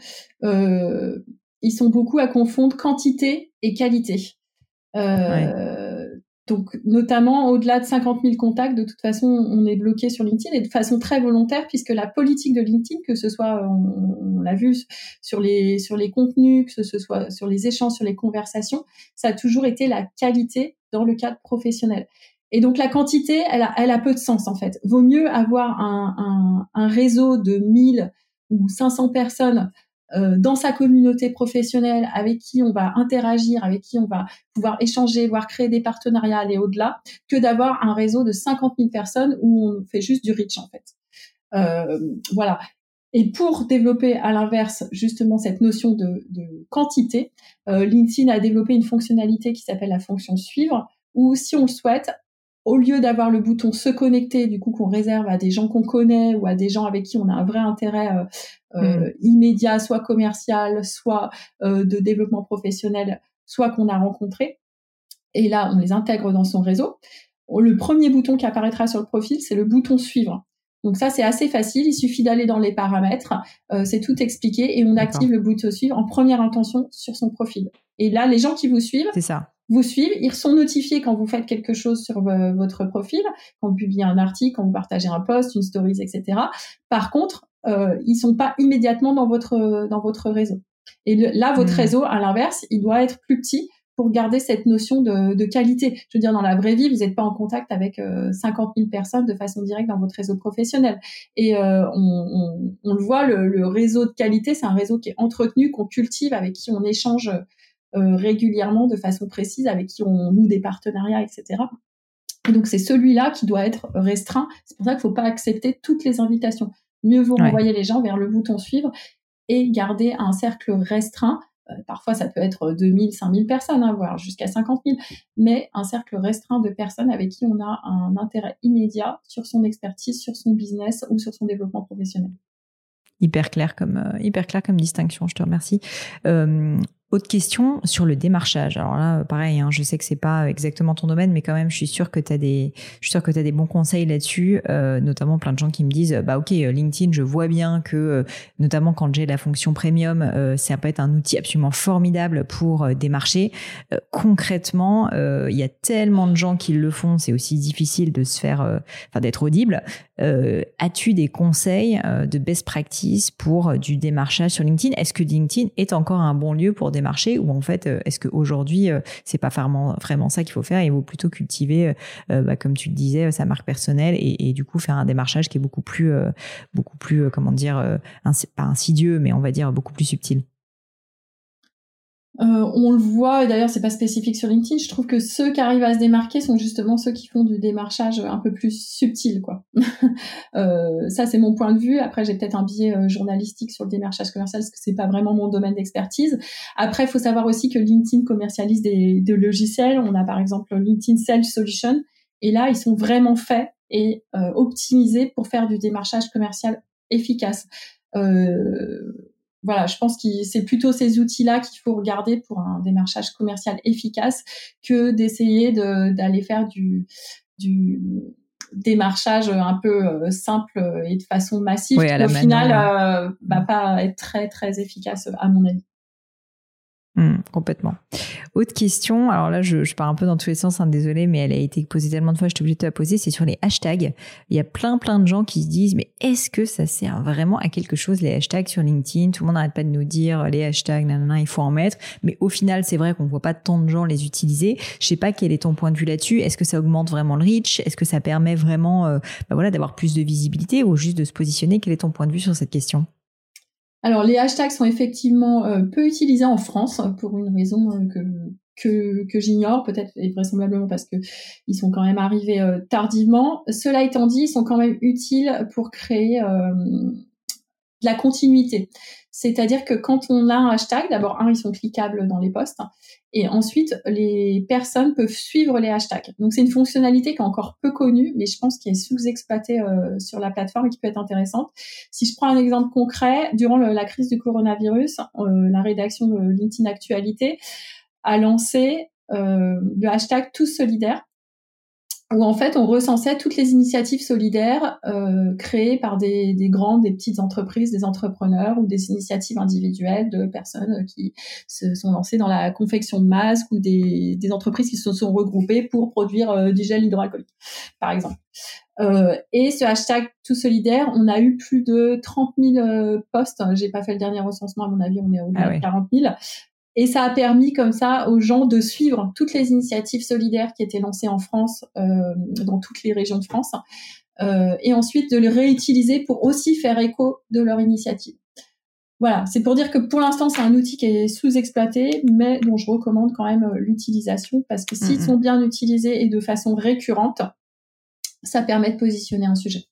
euh, ils sont beaucoup à confondre quantité et qualité. Euh, ouais. Donc, notamment au-delà de cinquante mille contacts, de toute façon, on est bloqué sur LinkedIn et de façon très volontaire, puisque la politique de LinkedIn, que ce soit, on, on l'a vu sur les sur les contenus, que ce soit sur les échanges, sur les conversations, ça a toujours été la qualité dans le cadre professionnel. Et donc la quantité, elle a, elle a peu de sens en fait. Vaut mieux avoir un, un, un réseau de mille ou cinq cents personnes euh, dans sa communauté professionnelle avec qui on va interagir, avec qui on va pouvoir échanger, voire créer des partenariats, aller au-delà, que d'avoir un réseau de cinquante mille personnes où on fait juste du reach en fait. Euh, voilà. Et pour développer à l'inverse justement cette notion de, de quantité, euh, LinkedIn a développé une fonctionnalité qui s'appelle la fonction suivre, où si on le souhaite, au lieu d'avoir le bouton se connecter, du coup qu'on réserve à des gens qu'on connaît ou à des gens avec qui on a un vrai intérêt euh, euh, mmh. immédiat, soit commercial, soit euh, de développement professionnel, soit qu'on a rencontré, et là on les intègre dans son réseau, le premier bouton qui apparaîtra sur le profil, c'est le bouton suivre. Donc ça, c'est assez facile. Il suffit d'aller dans les paramètres. Euh, c'est tout expliqué et on D'accord. active le bouton suivre en première intention sur son profil. Et là, les gens qui vous suivent, c'est ça. vous suivent. Ils sont notifiés quand vous faites quelque chose sur v- votre profil, quand vous publiez un article, quand vous partagez un post, une stories, et cetera. Par contre, euh, ils sont pas immédiatement dans votre dans votre réseau. Et le, là, votre mmh. réseau, à l'inverse, il doit être plus petit pour garder cette notion de, de qualité. Je veux dire, dans la vraie vie, vous n'êtes pas en contact avec euh, cinquante mille personnes de façon directe dans votre réseau professionnel. Et euh, on, on, on le voit, le, le réseau de qualité, c'est un réseau qui est entretenu, qu'on cultive, avec qui on échange euh, régulièrement de façon précise, avec qui on noue des partenariats, et cetera. Et donc, c'est celui-là qui doit être restreint. C'est pour ça qu'il ne faut pas accepter toutes les invitations. Mieux vaut ouais. renvoyer les gens vers le bouton suivre et garder un cercle restreint. Parfois, ça peut être deux mille, cinq mille personnes, hein, voire jusqu'à cinquante mille, mais un cercle restreint de personnes avec qui on a un intérêt immédiat sur son expertise, sur son business ou sur son développement professionnel. Hyper clair comme, euh, hyper clair comme distinction, je te remercie. Euh, autre question sur le démarchage. Alors là, pareil, hein, je sais que c'est pas exactement ton domaine, mais quand même, je suis sûre que tu as des, je suis sûre que tu as des bons conseils là-dessus, euh, notamment plein de gens qui me disent, bah ok, LinkedIn, je vois bien que, euh, notamment quand j'ai la fonction premium, euh, ça peut être un outil absolument formidable pour euh, démarcher. Euh, concrètement, il euh, y a tellement de gens qui le font, c'est aussi difficile de se faire, euh, enfin d'être audible. Euh, as-tu des conseils euh, de best practice pour euh, du démarchage sur LinkedIn? Est-ce que LinkedIn est encore un bon lieu pour démarcher, ou en fait, euh, est-ce qu'aujourd'hui, euh, c'est pas vraiment, vraiment ça qu'il faut faire, et il vaut plutôt cultiver, euh, bah, comme tu le disais, sa marque personnelle et, et du coup faire un démarchage qui est beaucoup plus, euh, beaucoup plus, euh, comment dire, euh, ins- pas insidieux, mais on va dire beaucoup plus subtil? Euh, on le voit, et d'ailleurs c'est pas spécifique sur LinkedIn, je trouve que ceux qui arrivent à se démarquer sont justement ceux qui font du démarchage un peu plus subtil, quoi. euh, ça c'est mon point de vue. Après j'ai peut-être un biais euh, journalistique sur le démarchage commercial parce que c'est pas vraiment mon domaine d'expertise. Après il faut savoir aussi que LinkedIn commercialise des, des logiciels. On a par exemple LinkedIn Sales Solution, et là ils sont vraiment faits et euh, optimisés pour faire du démarchage commercial efficace. Euh, Voilà, je pense que c'est plutôt ces outils-là qu'il faut regarder pour un démarchage commercial efficace que d'essayer de, d'aller faire du, du démarchage un peu simple et de façon massive, oui, qui au final euh, va pas être très très efficace à mon avis. Mmh, complètement. Autre question, alors là je, je pars un peu dans tous les sens, hein, désolée, mais elle a été posée tellement de fois, je suis obligée de te la poser, c'est sur les hashtags. Il y a plein plein de gens qui se disent, mais est-ce que ça sert vraiment à quelque chose les hashtags sur LinkedIn? Tout le monde n'arrête pas de nous dire les hashtags, nanana, il faut en mettre, mais au final c'est vrai qu'on ne voit pas tant de gens les utiliser. Je sais pas quel est ton point de vue là-dessus, est-ce que ça augmente vraiment le reach? Est-ce que ça permet vraiment euh, bah voilà, d'avoir plus de visibilité ou juste de se positionner? Quel est ton point de vue sur cette question? Alors, les hashtags sont effectivement euh, peu utilisés en France pour une raison euh, que, que, que j'ignore, peut-être et vraisemblablement parce que ils sont quand même arrivés euh, tardivement. Cela étant dit, ils sont quand même utiles pour créer euh, de la continuité. C'est-à-dire que quand on a un hashtag, d'abord, un, ils sont cliquables dans les posts, et ensuite, les personnes peuvent suivre les hashtags. Donc, c'est une fonctionnalité qui est encore peu connue, mais je pense qu'elle est sous-exploitée euh, sur la plateforme et qui peut être intéressante. Si je prends un exemple concret, durant le, la crise du coronavirus, euh, la rédaction de LinkedIn Actualité a lancé euh, le hashtag Tous solidaires, où en fait on recensait toutes les initiatives solidaires euh, créées par des, des grandes, des petites entreprises, des entrepreneurs ou des initiatives individuelles de personnes qui se sont lancées dans la confection de masques ou des, des entreprises qui se sont regroupées pour produire euh, du gel hydroalcoolique, par exemple. Euh, et ce hashtag tout solidaire, on a eu plus de trente mille euh, posts. J'ai pas fait le dernier recensement, à mon avis, on est au-delà ah ouais. de quarante mille. Et ça a permis comme ça aux gens de suivre toutes les initiatives solidaires qui étaient lancées en France, euh, dans toutes les régions de France, euh, et ensuite de les réutiliser pour aussi faire écho de leur initiative. Voilà, c'est pour dire que pour l'instant, c'est un outil qui est sous-exploité, mais dont je recommande quand même l'utilisation, parce que s'ils mmh. sont bien utilisés et de façon récurrente, ça permet de positionner un sujet.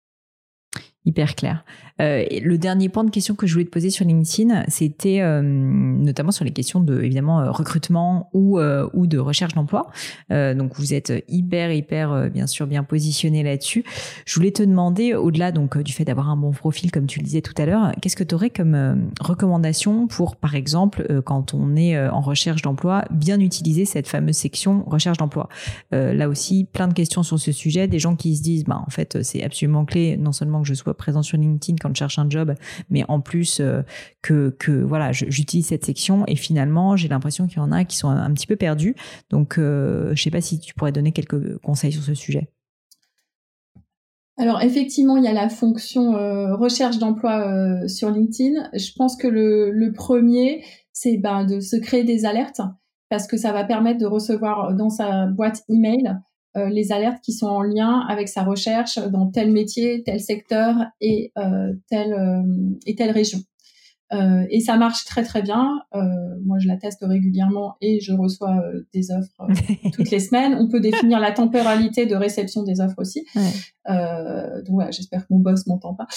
Hyper clair. Euh, le dernier point de question que je voulais te poser sur LinkedIn, c'était euh, notamment sur les questions de évidemment euh, recrutement ou euh, ou de recherche d'emploi. Euh, donc vous êtes hyper hyper euh, bien sûr bien positionné là-dessus. Je voulais te demander, au-delà donc du fait d'avoir un bon profil comme tu le disais tout à l'heure, qu'est-ce que tu aurais comme euh, recommandation pour par exemple euh, quand on est euh, en recherche d'emploi, bien utiliser cette fameuse section recherche d'emploi. Euh, là aussi plein de questions sur ce sujet, des gens qui se disent bah en fait c'est absolument clé non seulement que je sois présent sur LinkedIn quand je cherche un job, mais en plus euh, que que voilà, je, j'utilise cette section et finalement j'ai l'impression qu'il y en a qui sont un, un petit peu perdus. Donc euh, je sais pas si tu pourrais donner quelques conseils sur ce sujet. Alors effectivement, il y a la fonction euh, recherche d'emploi euh, sur LinkedIn. Je pense que le, le premier, c'est ben de se créer des alertes parce que ça va permettre de recevoir dans sa boîte email Euh, les alertes qui sont en lien avec sa recherche dans tel métier, tel secteur et euh, telle euh, et telle région. Euh, et ça marche très très bien. Euh, moi, je la teste régulièrement et je reçois euh, des offres euh, toutes les semaines. On peut définir la temporalité de réception des offres aussi. Ouais. Euh, donc voilà, j'espère que mon boss m'entend pas.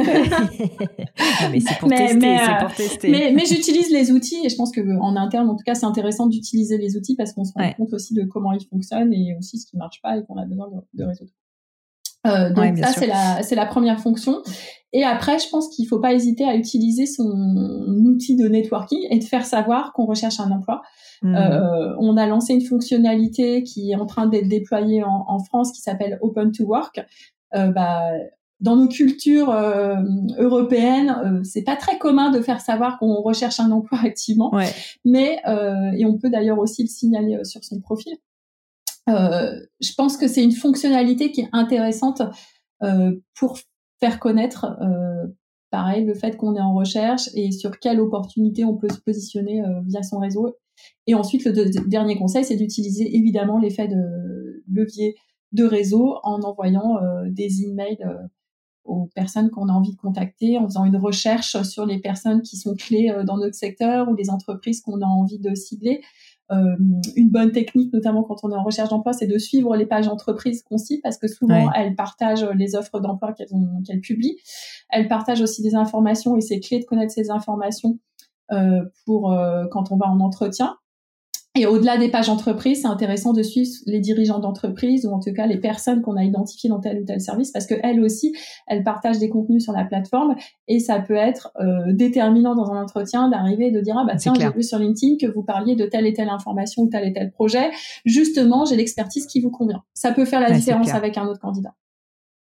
Non, mais c'est pour mais, tester, mais, c'est euh, pour tester. Mais, mais j'utilise les outils et je pense que en interne, en tout cas, c'est intéressant d'utiliser les outils parce qu'on se rend ouais. compte aussi de comment ils fonctionnent et aussi ce qui marche pas et qu'on a besoin de, de résoudre. Euh, donc ouais, ça, c'est la, c'est la première fonction. Et après, je pense qu'il faut pas hésiter à utiliser son outil de networking et de faire savoir qu'on recherche un emploi. Mmh. Euh, on a lancé une fonctionnalité qui est en train d'être déployée en, en France qui s'appelle Open to Work. Euh, bah, dans nos cultures euh, européennes, euh, c'est pas très commun de faire savoir qu'on recherche un emploi activement. Ouais. Mais euh, et on peut d'ailleurs aussi le signaler euh, sur son profil. Euh, je pense que c'est une fonctionnalité qui est intéressante euh, pour faire connaître, euh, pareil, le fait qu'on est en recherche et sur quelle opportunité on peut se positionner euh, via son réseau. Et ensuite, le de- dernier conseil, c'est d'utiliser évidemment l'effet de levier de réseau en envoyant euh, des emails euh, aux personnes qu'on a envie de contacter, en faisant une recherche sur les personnes qui sont clés euh, dans notre secteur ou les entreprises qu'on a envie de cibler. Euh, une bonne technique, notamment quand on est en recherche d'emploi, c'est de suivre les pages entreprises qu'on cible parce que souvent, ouais. elles partagent les offres d'emploi qu'elles, ont, qu'elles publient. Elles partagent aussi des informations et c'est clé de connaître ces informations euh, pour euh, quand on va en entretien. Et au-delà des pages entreprises, c'est intéressant de suivre les dirigeants d'entreprise ou en tout cas les personnes qu'on a identifiées dans tel ou tel service parce que elles aussi, elles partagent des contenus sur la plateforme et ça peut être euh, déterminant dans un entretien d'arriver et de dire ah bah tiens, j'ai vu sur LinkedIn que vous parliez de telle et telle information ou tel et tel projet. Justement, j'ai l'expertise qui vous convient. Ça peut faire la ouais, différence avec un autre candidat.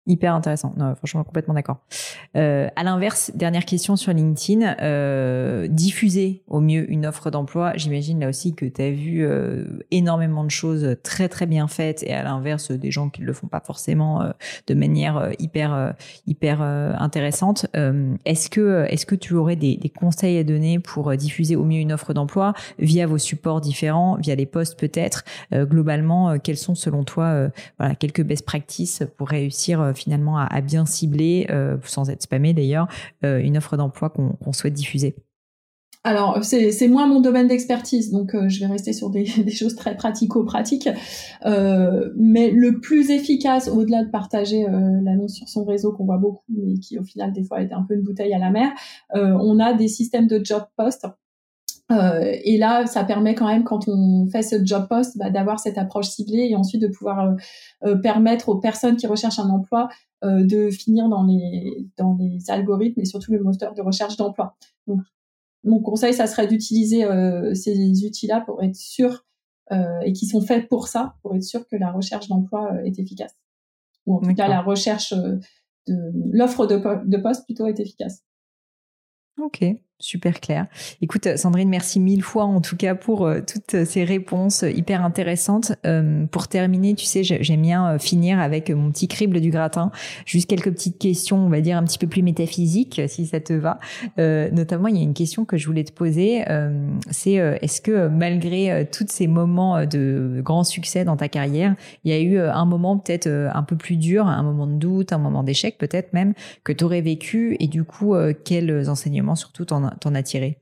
Hyper intéressant. Non, franchement, complètement d'accord. Euh, à l'inverse, dernière question sur LinkedIn, euh, diffuser au mieux une offre d'emploi. J'imagine là aussi que tu as vu euh, énormément de choses très très bien faites et à l'inverse des gens qui le font pas forcément euh, de manière euh, hyper euh, hyper euh, intéressante. Euh, est-ce que est-ce que tu aurais des, des conseils à donner pour diffuser au mieux une offre d'emploi via vos supports différents, via les posts peut-être. Euh, globalement, euh, quels sont selon toi euh, voilà quelques best practices pour réussir euh, finalement à, à bien cibler, euh, sans être spammé d'ailleurs, euh, une offre d'emploi qu'on, qu'on souhaite diffuser? Alors, c'est, c'est moins mon domaine d'expertise, donc euh, je vais rester sur des, des choses très pratico-pratiques. Euh, mais le plus efficace, au-delà de partager euh, l'annonce sur son réseau qu'on voit beaucoup, mais qui au final des fois est un peu une bouteille à la mer, euh, on a des systèmes de job post. Euh, et là, ça permet quand même, quand on fait ce job post, bah, d'avoir cette approche ciblée et ensuite de pouvoir euh, euh, permettre aux personnes qui recherchent un emploi euh, de finir dans les dans les algorithmes et surtout le moteur de recherche d'emploi. Donc, mon conseil, ça serait d'utiliser euh, ces outils-là pour être sûr euh, et qui sont faits pour ça, pour être sûr que la recherche d'emploi euh, est efficace, ou en tout D'accord. cas la recherche euh, de l'offre de, po- de poste plutôt est efficace. Ok, super clair. Écoute, Sandrine, merci mille fois en tout cas pour euh, toutes ces réponses hyper intéressantes. Euh, pour terminer, tu sais, j'aime bien finir avec mon petit crible du gratin. Juste quelques petites questions, on va dire un petit peu plus métaphysiques, si ça te va. Euh, notamment, il y a une question que je voulais te poser. Euh, c'est euh, est-ce que malgré euh, tous ces moments de grand succès dans ta carrière, il y a eu euh, un moment peut-être euh, un peu plus dur, un moment de doute, un moment d'échec peut-être même, que tu aurais vécu et du coup, euh, quels enseignements surtout t'en, t'en as tiré?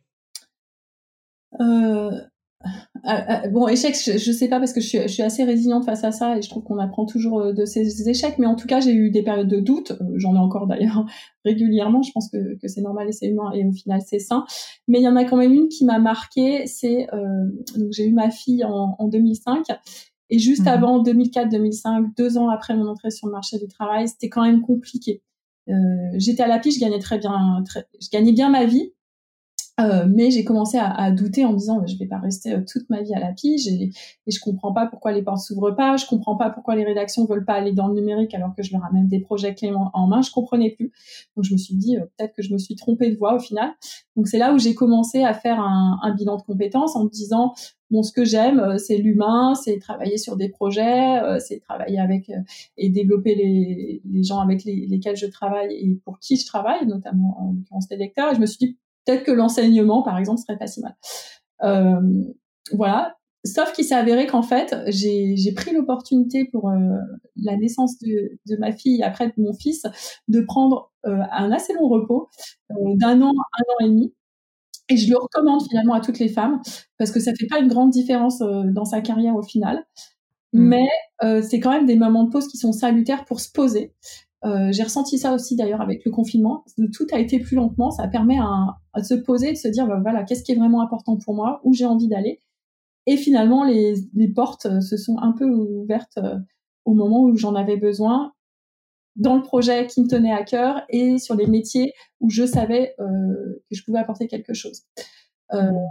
euh, euh, Bon, échec, je, je sais pas parce que je suis, je suis assez résiliente face à ça et je trouve qu'on apprend toujours de ces échecs, mais en tout cas, j'ai eu des périodes de doute. J'en ai encore d'ailleurs régulièrement. Je pense que, que c'est normal et c'est humain et au final, c'est sain. Mais il y en a quand même une qui m'a marquée. C'est euh, donc j'ai eu ma fille en, en deux mille cinq. Et juste mmh. avant deux mille quatre deux mille cinq, deux ans après mon entrée sur le marché du travail, c'était quand même compliqué. Euh, j'étais à l'A P I, je gagnais très bien, très, je gagnais bien ma vie. Euh, mais j'ai commencé à, à douter en me disant je vais pas rester euh, toute ma vie à la pige et, et je comprends pas pourquoi les portes s'ouvrent pas, je comprends pas pourquoi les rédactions veulent pas aller dans le numérique alors que je leur amène des projets clés en, en main, je comprenais plus. Donc je me suis dit euh, peut-être que je me suis trompée de voie au final. Donc c'est là où j'ai commencé à faire un, un bilan de compétences en me disant bon, ce que j'aime, euh, c'est l'humain, c'est travailler sur des projets, euh, c'est travailler avec euh, et développer les, les gens avec les, lesquels je travaille et pour qui je travaille, notamment en l'occurrence les lecteurs. Et je me suis dit peut-être que l'enseignement, par exemple, serait pas si mal. Euh, voilà. Sauf qu'il s'est avéré qu'en fait, j'ai, j'ai pris l'opportunité pour euh, la naissance de, de ma fille et après de mon fils, de prendre euh, un assez long repos euh, d'un an, un an et demi. Et je le recommande finalement à toutes les femmes parce que ça fait pas une grande différence euh, dans sa carrière au final. Mmh. Mais euh, c'est quand même des moments de pause qui sont salutaires pour se poser. Euh, j'ai ressenti ça aussi d'ailleurs avec le confinement. Tout a été plus lentement. Ça permet à, à se poser, de se dire bah, voilà, qu'est-ce qui est vraiment important pour moi, où j'ai envie d'aller. Et finalement, les, les portes se sont un peu ouvertes euh, au moment où j'en avais besoin, dans le projet qui me tenait à cœur et sur les métiers où je savais euh, que je pouvais apporter quelque chose. Euh, mmh.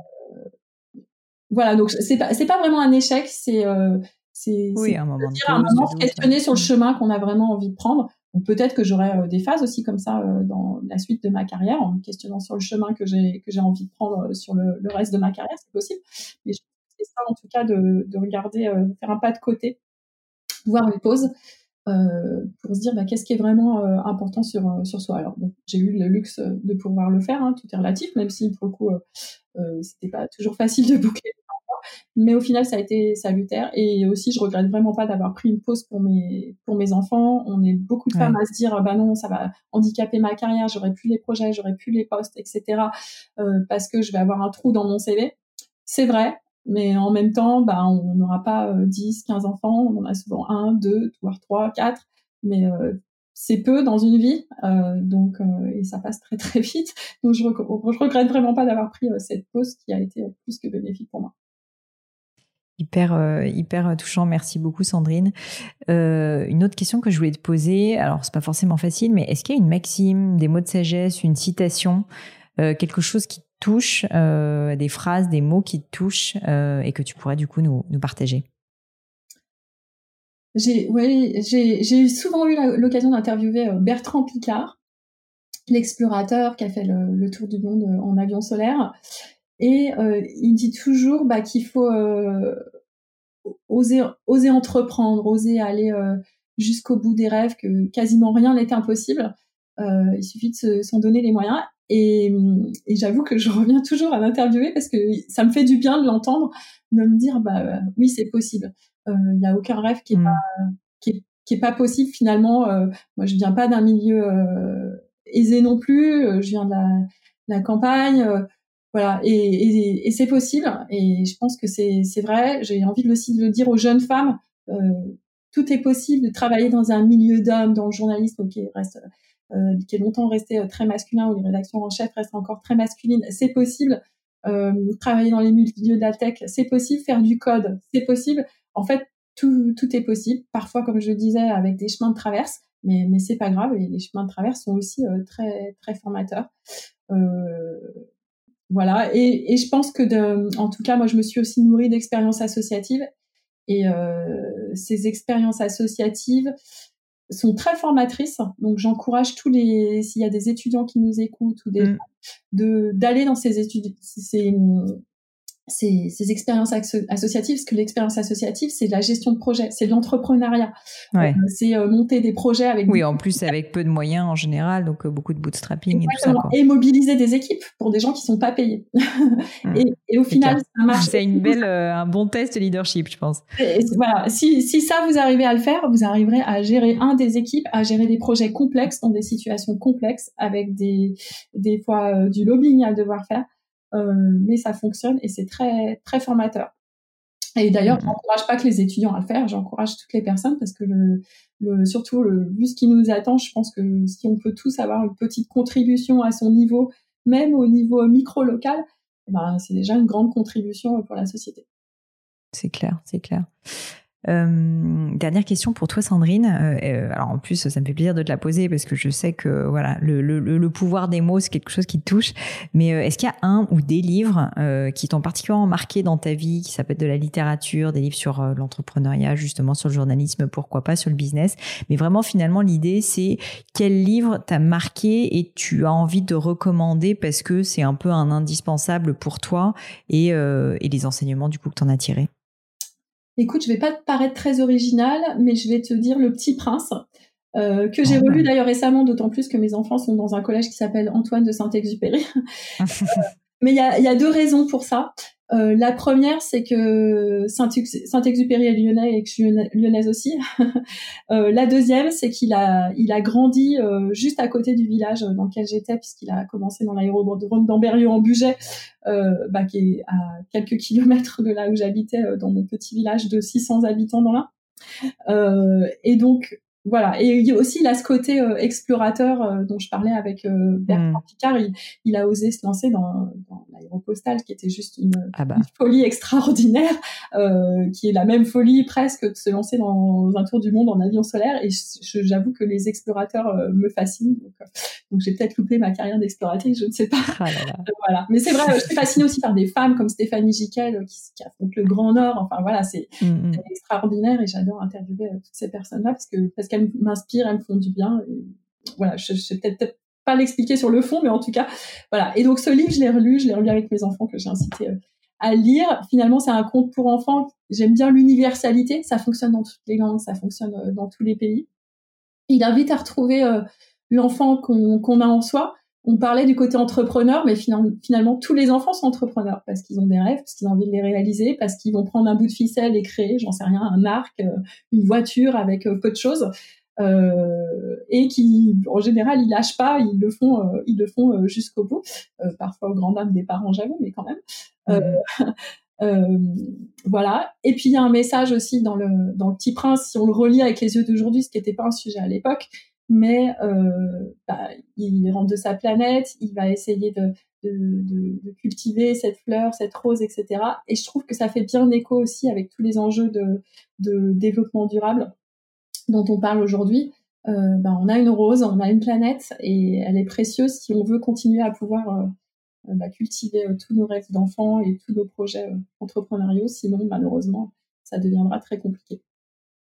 Voilà, donc c'est pas c'est pas vraiment un échec, c'est euh, c'est, oui, c'est un moment de dire pause, un moment de se questionner ouais. sur le chemin qu'on a vraiment envie de prendre. Donc, peut-être que j'aurai euh, des phases aussi comme ça euh, dans la suite de ma carrière, en me questionnant sur le chemin que j'ai que j'ai envie de prendre euh, sur le, le reste de ma carrière, c'est possible. Mais je pense que c'est ça en tout cas de, de regarder, euh, faire un pas de côté, voir une pause. Euh, pour se dire bah, qu'est-ce qui est vraiment euh, important sur euh, sur soi. Alors bon, j'ai eu le luxe de pouvoir le faire, hein, tout est relatif, même si pour le coup euh, euh, c'était pas toujours facile de boucler. Mais au final, ça a été salutaire. Et aussi, je regrette vraiment pas d'avoir pris une pause pour mes pour mes enfants. On est beaucoup de femmes ouais. à se dire, bah non, ça va handicaper ma carrière, j'aurai plus les projets, j'aurai plus les postes, et cetera. Euh, parce que je vais avoir un trou dans mon C V. C'est vrai, mais en même temps, bah on n'aura pas euh, dix, quinze enfants. On en a souvent un, deux, voire trois, quatre. Mais euh, c'est peu dans une vie, euh, donc euh, et ça passe très très vite. Donc je, rec- je regrette vraiment pas d'avoir pris euh, cette pause qui a été euh, plus que bénéfique pour moi. Hyper, euh, hyper touchant. Merci beaucoup, Sandrine. Euh, une autre question que je voulais te poser, alors c'est pas forcément facile, mais est-ce qu'il y a une maxime, des mots de sagesse, une citation, euh, quelque chose qui te touche, euh, des phrases, des mots qui te touchent euh, et que tu pourrais du coup nous, nous partager? J'ai, oui, j'ai, j'ai souvent eu la, l'occasion d'interviewer Bertrand Piccard, l'explorateur qui a fait le, le tour du monde en avion solaire. Et euh, il dit toujours bah, qu'il faut euh, oser, oser entreprendre, oser aller euh, jusqu'au bout des rêves, que quasiment rien n'est impossible. Euh, il suffit de se, s'en donner les moyens. Et, et j'avoue que je reviens toujours à l'interviewer parce que ça me fait du bien de l'entendre, de me dire bah oui, c'est possible. Il euh, n'y a aucun rêve qui est mmh. pas qui est, qui est pas possible finalement. Euh, moi, je viens pas d'un milieu euh, aisé non plus. Euh, je viens de la, de la campagne. Euh, voilà, et, et, et c'est possible. Et je pense que c'est, c'est vrai. J'ai envie de aussi de le dire aux jeunes femmes. Euh, tout est possible de travailler dans un milieu d'hommes, dans le journalisme qui reste, euh, qui est longtemps resté très masculin, où les rédactions en chef restent encore très masculines. C'est possible. Euh, travailler dans les milieux de la tech, c'est possible. Faire du code, c'est possible. En fait, tout, tout est possible. Parfois, comme je le disais, avec des chemins de traverse, mais, mais c'est pas grave. Et les chemins de traverse sont aussi euh, très, très formateurs. Euh, voilà. Et, et je pense que, de, en tout cas, moi, je me suis aussi nourrie d'expériences associatives. Et euh, ces expériences associatives sont très formatrices. Donc, j'encourage tous les, s'il y a des étudiants qui nous écoutent ou des, mmh. de d'aller dans ces études, ces Ces, ces expériences asso- associatives, parce que l'expérience associative, c'est de la gestion de projet, c'est de l'entrepreneuriat, ouais. euh, c'est euh, monter des projets avec... Oui, en plus avec peu de moyens en général, donc euh, beaucoup de bootstrapping. Exactement. Et tout ça, quoi. Et mobiliser des équipes pour des gens qui sont pas payés. Mmh. et, et au c'est final, clair. ça marche. C'est une belle, euh, un bon test de leadership, je pense. Et, et voilà, si, si ça vous arrivez à le faire, vous arriverez à gérer un des équipes, à gérer des projets complexes dans des situations complexes, avec des, des fois euh, du lobbying à devoir faire. Euh, mais ça fonctionne et c'est très très formateur. Et d'ailleurs, mmh. j'encourage pas que les étudiants à le faire, j'encourage toutes les personnes parce que le, le surtout le, vu ce qui nous attend, je pense que si on peut tous avoir une petite contribution à son niveau, même au niveau micro-local, ben, c'est déjà une grande contribution pour la société. C'est clair, c'est clair. Euh, dernière question pour toi, Sandrine. Euh, alors en plus, ça me fait plaisir de te la poser parce que je sais que voilà, le, le, le pouvoir des mots, c'est quelque chose qui te touche. Mais euh, est-ce qu'il y a un ou des livres euh, qui t'ont particulièrement marqué dans ta vie, qui ça peut être de la littérature, des livres sur euh, l'entrepreneuriat, justement sur le journalisme, pourquoi pas, sur le business. Mais vraiment, finalement, l'idée, c'est quel livre t'a marqué et tu as envie de recommander parce que c'est un peu un indispensable pour toi et, euh, et les enseignements du coup que t'en as tirés. Écoute, je vais pas te paraître très originale, mais je vais te dire Le Petit Prince, euh, que j'ai oh, relu ouais. d'ailleurs récemment, d'autant plus que mes enfants sont dans un collège qui s'appelle Antoine de Saint-Exupéry. euh, mais il y a, y a deux raisons pour ça. Euh, la première, c'est que Saint-Exupéry est lyonnais et que je suis lyonnaise aussi. euh, la deuxième, c'est qu'il a, il a grandi euh, juste à côté du village dans lequel j'étais, puisqu'il a commencé dans l'aérodrome d'Ambérieu en Bugey, euh, bah, qui est à quelques kilomètres de là où j'habitais, euh, dans mon petit village de six cents habitants dans l'Ain. Euh, et donc, voilà. Et il y a aussi là ce côté euh, explorateur euh, dont je parlais avec euh, Bertrand mmh. Piccard. Il, il a osé se lancer dans, dans l'aéropostale, qui était juste une, ah bah. une folie extraordinaire, euh, qui est la même folie presque de se lancer dans un tour du monde en avion solaire. Et je, j'avoue que les explorateurs euh, me fascinent. Donc, euh, donc j'ai peut-être loupé ma carrière d'exploratrice, je ne sais pas. Ah là là. Voilà. Mais c'est vrai, je suis fascinée aussi par des femmes comme Stéphanie Giquel qui, qui affrontent le Grand Nord. Enfin voilà, c'est, mmh. c'est extraordinaire et j'adore interviewer euh, toutes ces personnes-là parce que parce qu'elles m'inspirent, elles me font du bien. Et voilà, je, je sais peut-être, peut-être pas l'expliquer sur le fond, mais en tout cas, voilà. Et donc ce livre, je l'ai relu, je l'ai relu avec mes enfants que j'ai incité euh, à lire. Finalement, c'est un conte pour enfants. J'aime bien l'universalité. Ça fonctionne dans toutes les langues, ça fonctionne euh, dans tous les pays. Il invite à retrouver euh, l'enfant qu'on, qu'on a en soi. On parlait du côté entrepreneur, mais finalement, finalement, tous les enfants sont entrepreneurs parce qu'ils ont des rêves, parce qu'ils ont envie de les réaliser, parce qu'ils vont prendre un bout de ficelle et créer, j'en sais rien, un arc, euh, une voiture avec euh, peu de choses, euh, et qui, en général, ils lâchent pas, ils le font, euh, ils le font euh, jusqu'au bout. Euh, parfois au grand dam des parents, j'avoue, mais quand même. Euh, mmh. Euh, voilà. Et puis il y a un message aussi dans le dans le Petit Prince, si on le relit avec les yeux d'aujourd'hui, ce qui n'était pas un sujet à l'époque, mais euh, bah, il rentre de sa planète, il va essayer de, de, de, de cultiver cette fleur, cette rose, et cetera. Et je trouve que ça fait bien écho aussi avec tous les enjeux de, de développement durable dont on parle aujourd'hui. Euh, bah, on a une rose, on a une planète, et elle est précieuse si on veut continuer à pouvoir euh, Bah, cultiver euh, tous nos rêves d'enfants et tous nos projets euh, entrepreneuriaux, sinon malheureusement ça deviendra très compliqué.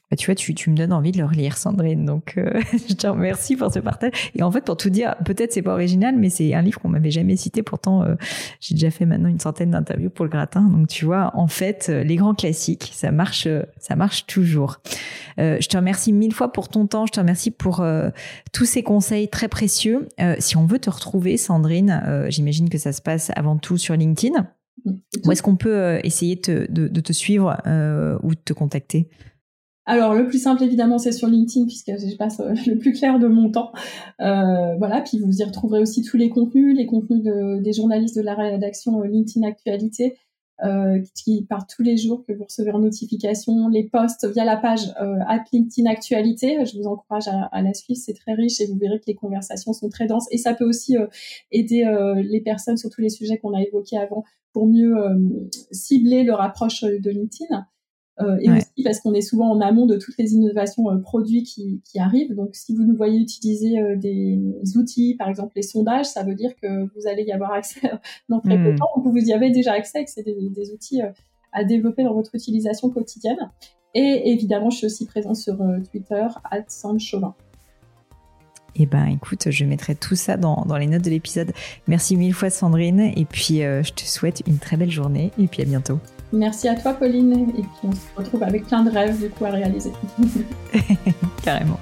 Bah, tu vois, tu, tu me donnes envie de le relire, Sandrine. Donc, euh, je te remercie pour ce partage. Et en fait, pour tout dire, peut-être c'est pas original, mais c'est un livre qu'on m'avait jamais cité. Pourtant, euh, j'ai déjà fait maintenant une centaine d'interviews pour le gratin. Donc, tu vois, en fait, les grands classiques, ça marche, ça marche toujours. Euh, je te remercie mille fois pour ton temps. Je te remercie pour euh, tous ces conseils très précieux. Euh, si on veut te retrouver, Sandrine, euh, j'imagine que ça se passe avant tout sur LinkedIn. Où est-ce qu'on peut euh, essayer te, de, de te suivre euh, ou de te contacter? Alors, le plus simple, évidemment, c'est sur LinkedIn, puisque je passe euh, le plus clair de mon temps. Euh, voilà, puis vous y retrouverez aussi tous les contenus, les contenus de, des journalistes de la rédaction euh, LinkedIn Actualité, euh, qui partent tous les jours, que vous recevez en notification, les posts via la page euh, at LinkedIn Actualité. Je vous encourage à, à la suivre, c'est très riche et vous verrez que les conversations sont très denses. Et ça peut aussi euh, aider euh, les personnes sur tous les sujets qu'on a évoqués avant pour mieux euh, cibler leur approche de LinkedIn. Euh, et ouais. aussi parce qu'on est souvent en amont de toutes les innovations euh, produits qui, qui arrivent. Donc, si vous nous voyez utiliser euh, des outils, par exemple les sondages, ça veut dire que vous allez y avoir accès dans très peu de temps, ou que vous y avez déjà accès, que c'est des, des outils euh, à développer dans votre utilisation quotidienne. Et évidemment, je suis aussi présente sur euh, Twitter, arobase Sandre Chauvin. Eh ben, écoute, je mettrai tout ça dans, dans les notes de l'épisode. Merci mille fois, Sandrine. Et puis, euh, je te souhaite une très belle journée. Et puis, à bientôt. Merci à toi, Pauline. Et puis, on se retrouve avec plein de rêves, du coup, à réaliser. Carrément.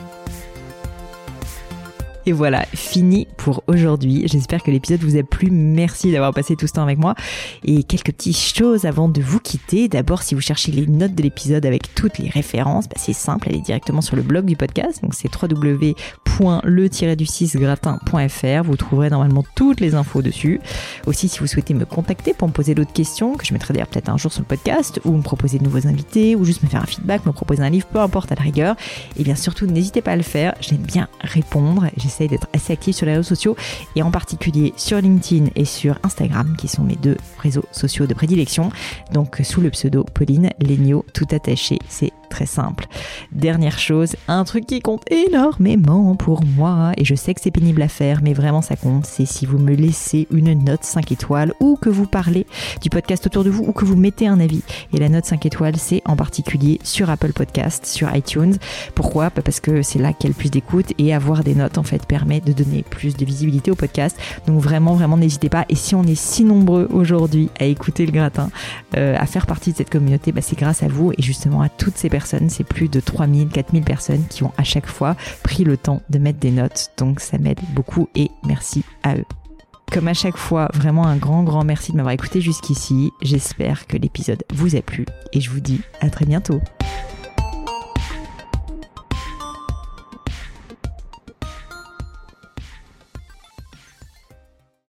Et voilà, fini pour aujourd'hui. J'espère que l'épisode vous a plu. Merci d'avoir passé tout ce temps avec moi. Et quelques petites choses avant de vous quitter. D'abord, si vous cherchez les notes de l'épisode avec toutes les références, bah c'est simple, allez directement sur le blog du podcast. Donc c'est w w w point le tiret du six gratin point f r. Vous trouverez normalement toutes les infos dessus. Aussi, si vous souhaitez me contacter pour me poser d'autres questions, que je mettrai d'ailleurs peut-être un jour sur le podcast, ou me proposer de nouveaux invités, ou juste me faire un feedback, me proposer un livre, peu importe à la rigueur, et bien surtout, n'hésitez pas à le faire. J'aime bien répondre. J'essaye d'être assez active sur les réseaux sociaux, et en particulier sur LinkedIn et sur Instagram, qui sont mes deux réseaux sociaux de prédilection. Donc, sous le pseudo Pauline Léniaud, tout attaché, c'est très simple. Dernière chose, un truc qui compte énormément pour moi, et je sais que c'est pénible à faire, mais vraiment ça compte, c'est si vous me laissez une note cinq étoiles, ou que vous parlez du podcast autour de vous, ou que vous mettez un avis. Et la note cinq étoiles, c'est en particulier sur Apple Podcast, sur iTunes. Pourquoi ? Parce que c'est là qu'il y a le plus d'écoute, et avoir des notes en fait permet de donner plus de visibilité au podcast. Donc vraiment, vraiment n'hésitez pas. Et si on est si nombreux aujourd'hui à écouter le gratin, euh, à faire partie de cette communauté, bah, c'est grâce à vous et justement à toutes ces personnes. C'est plus de trois mille, quatre mille personnes qui ont à chaque fois pris le temps de mettre des notes. Donc ça m'aide beaucoup et merci à eux. Comme à chaque fois, vraiment un grand, grand merci de m'avoir écouté jusqu'ici. J'espère que l'épisode vous a plu et je vous dis à très bientôt.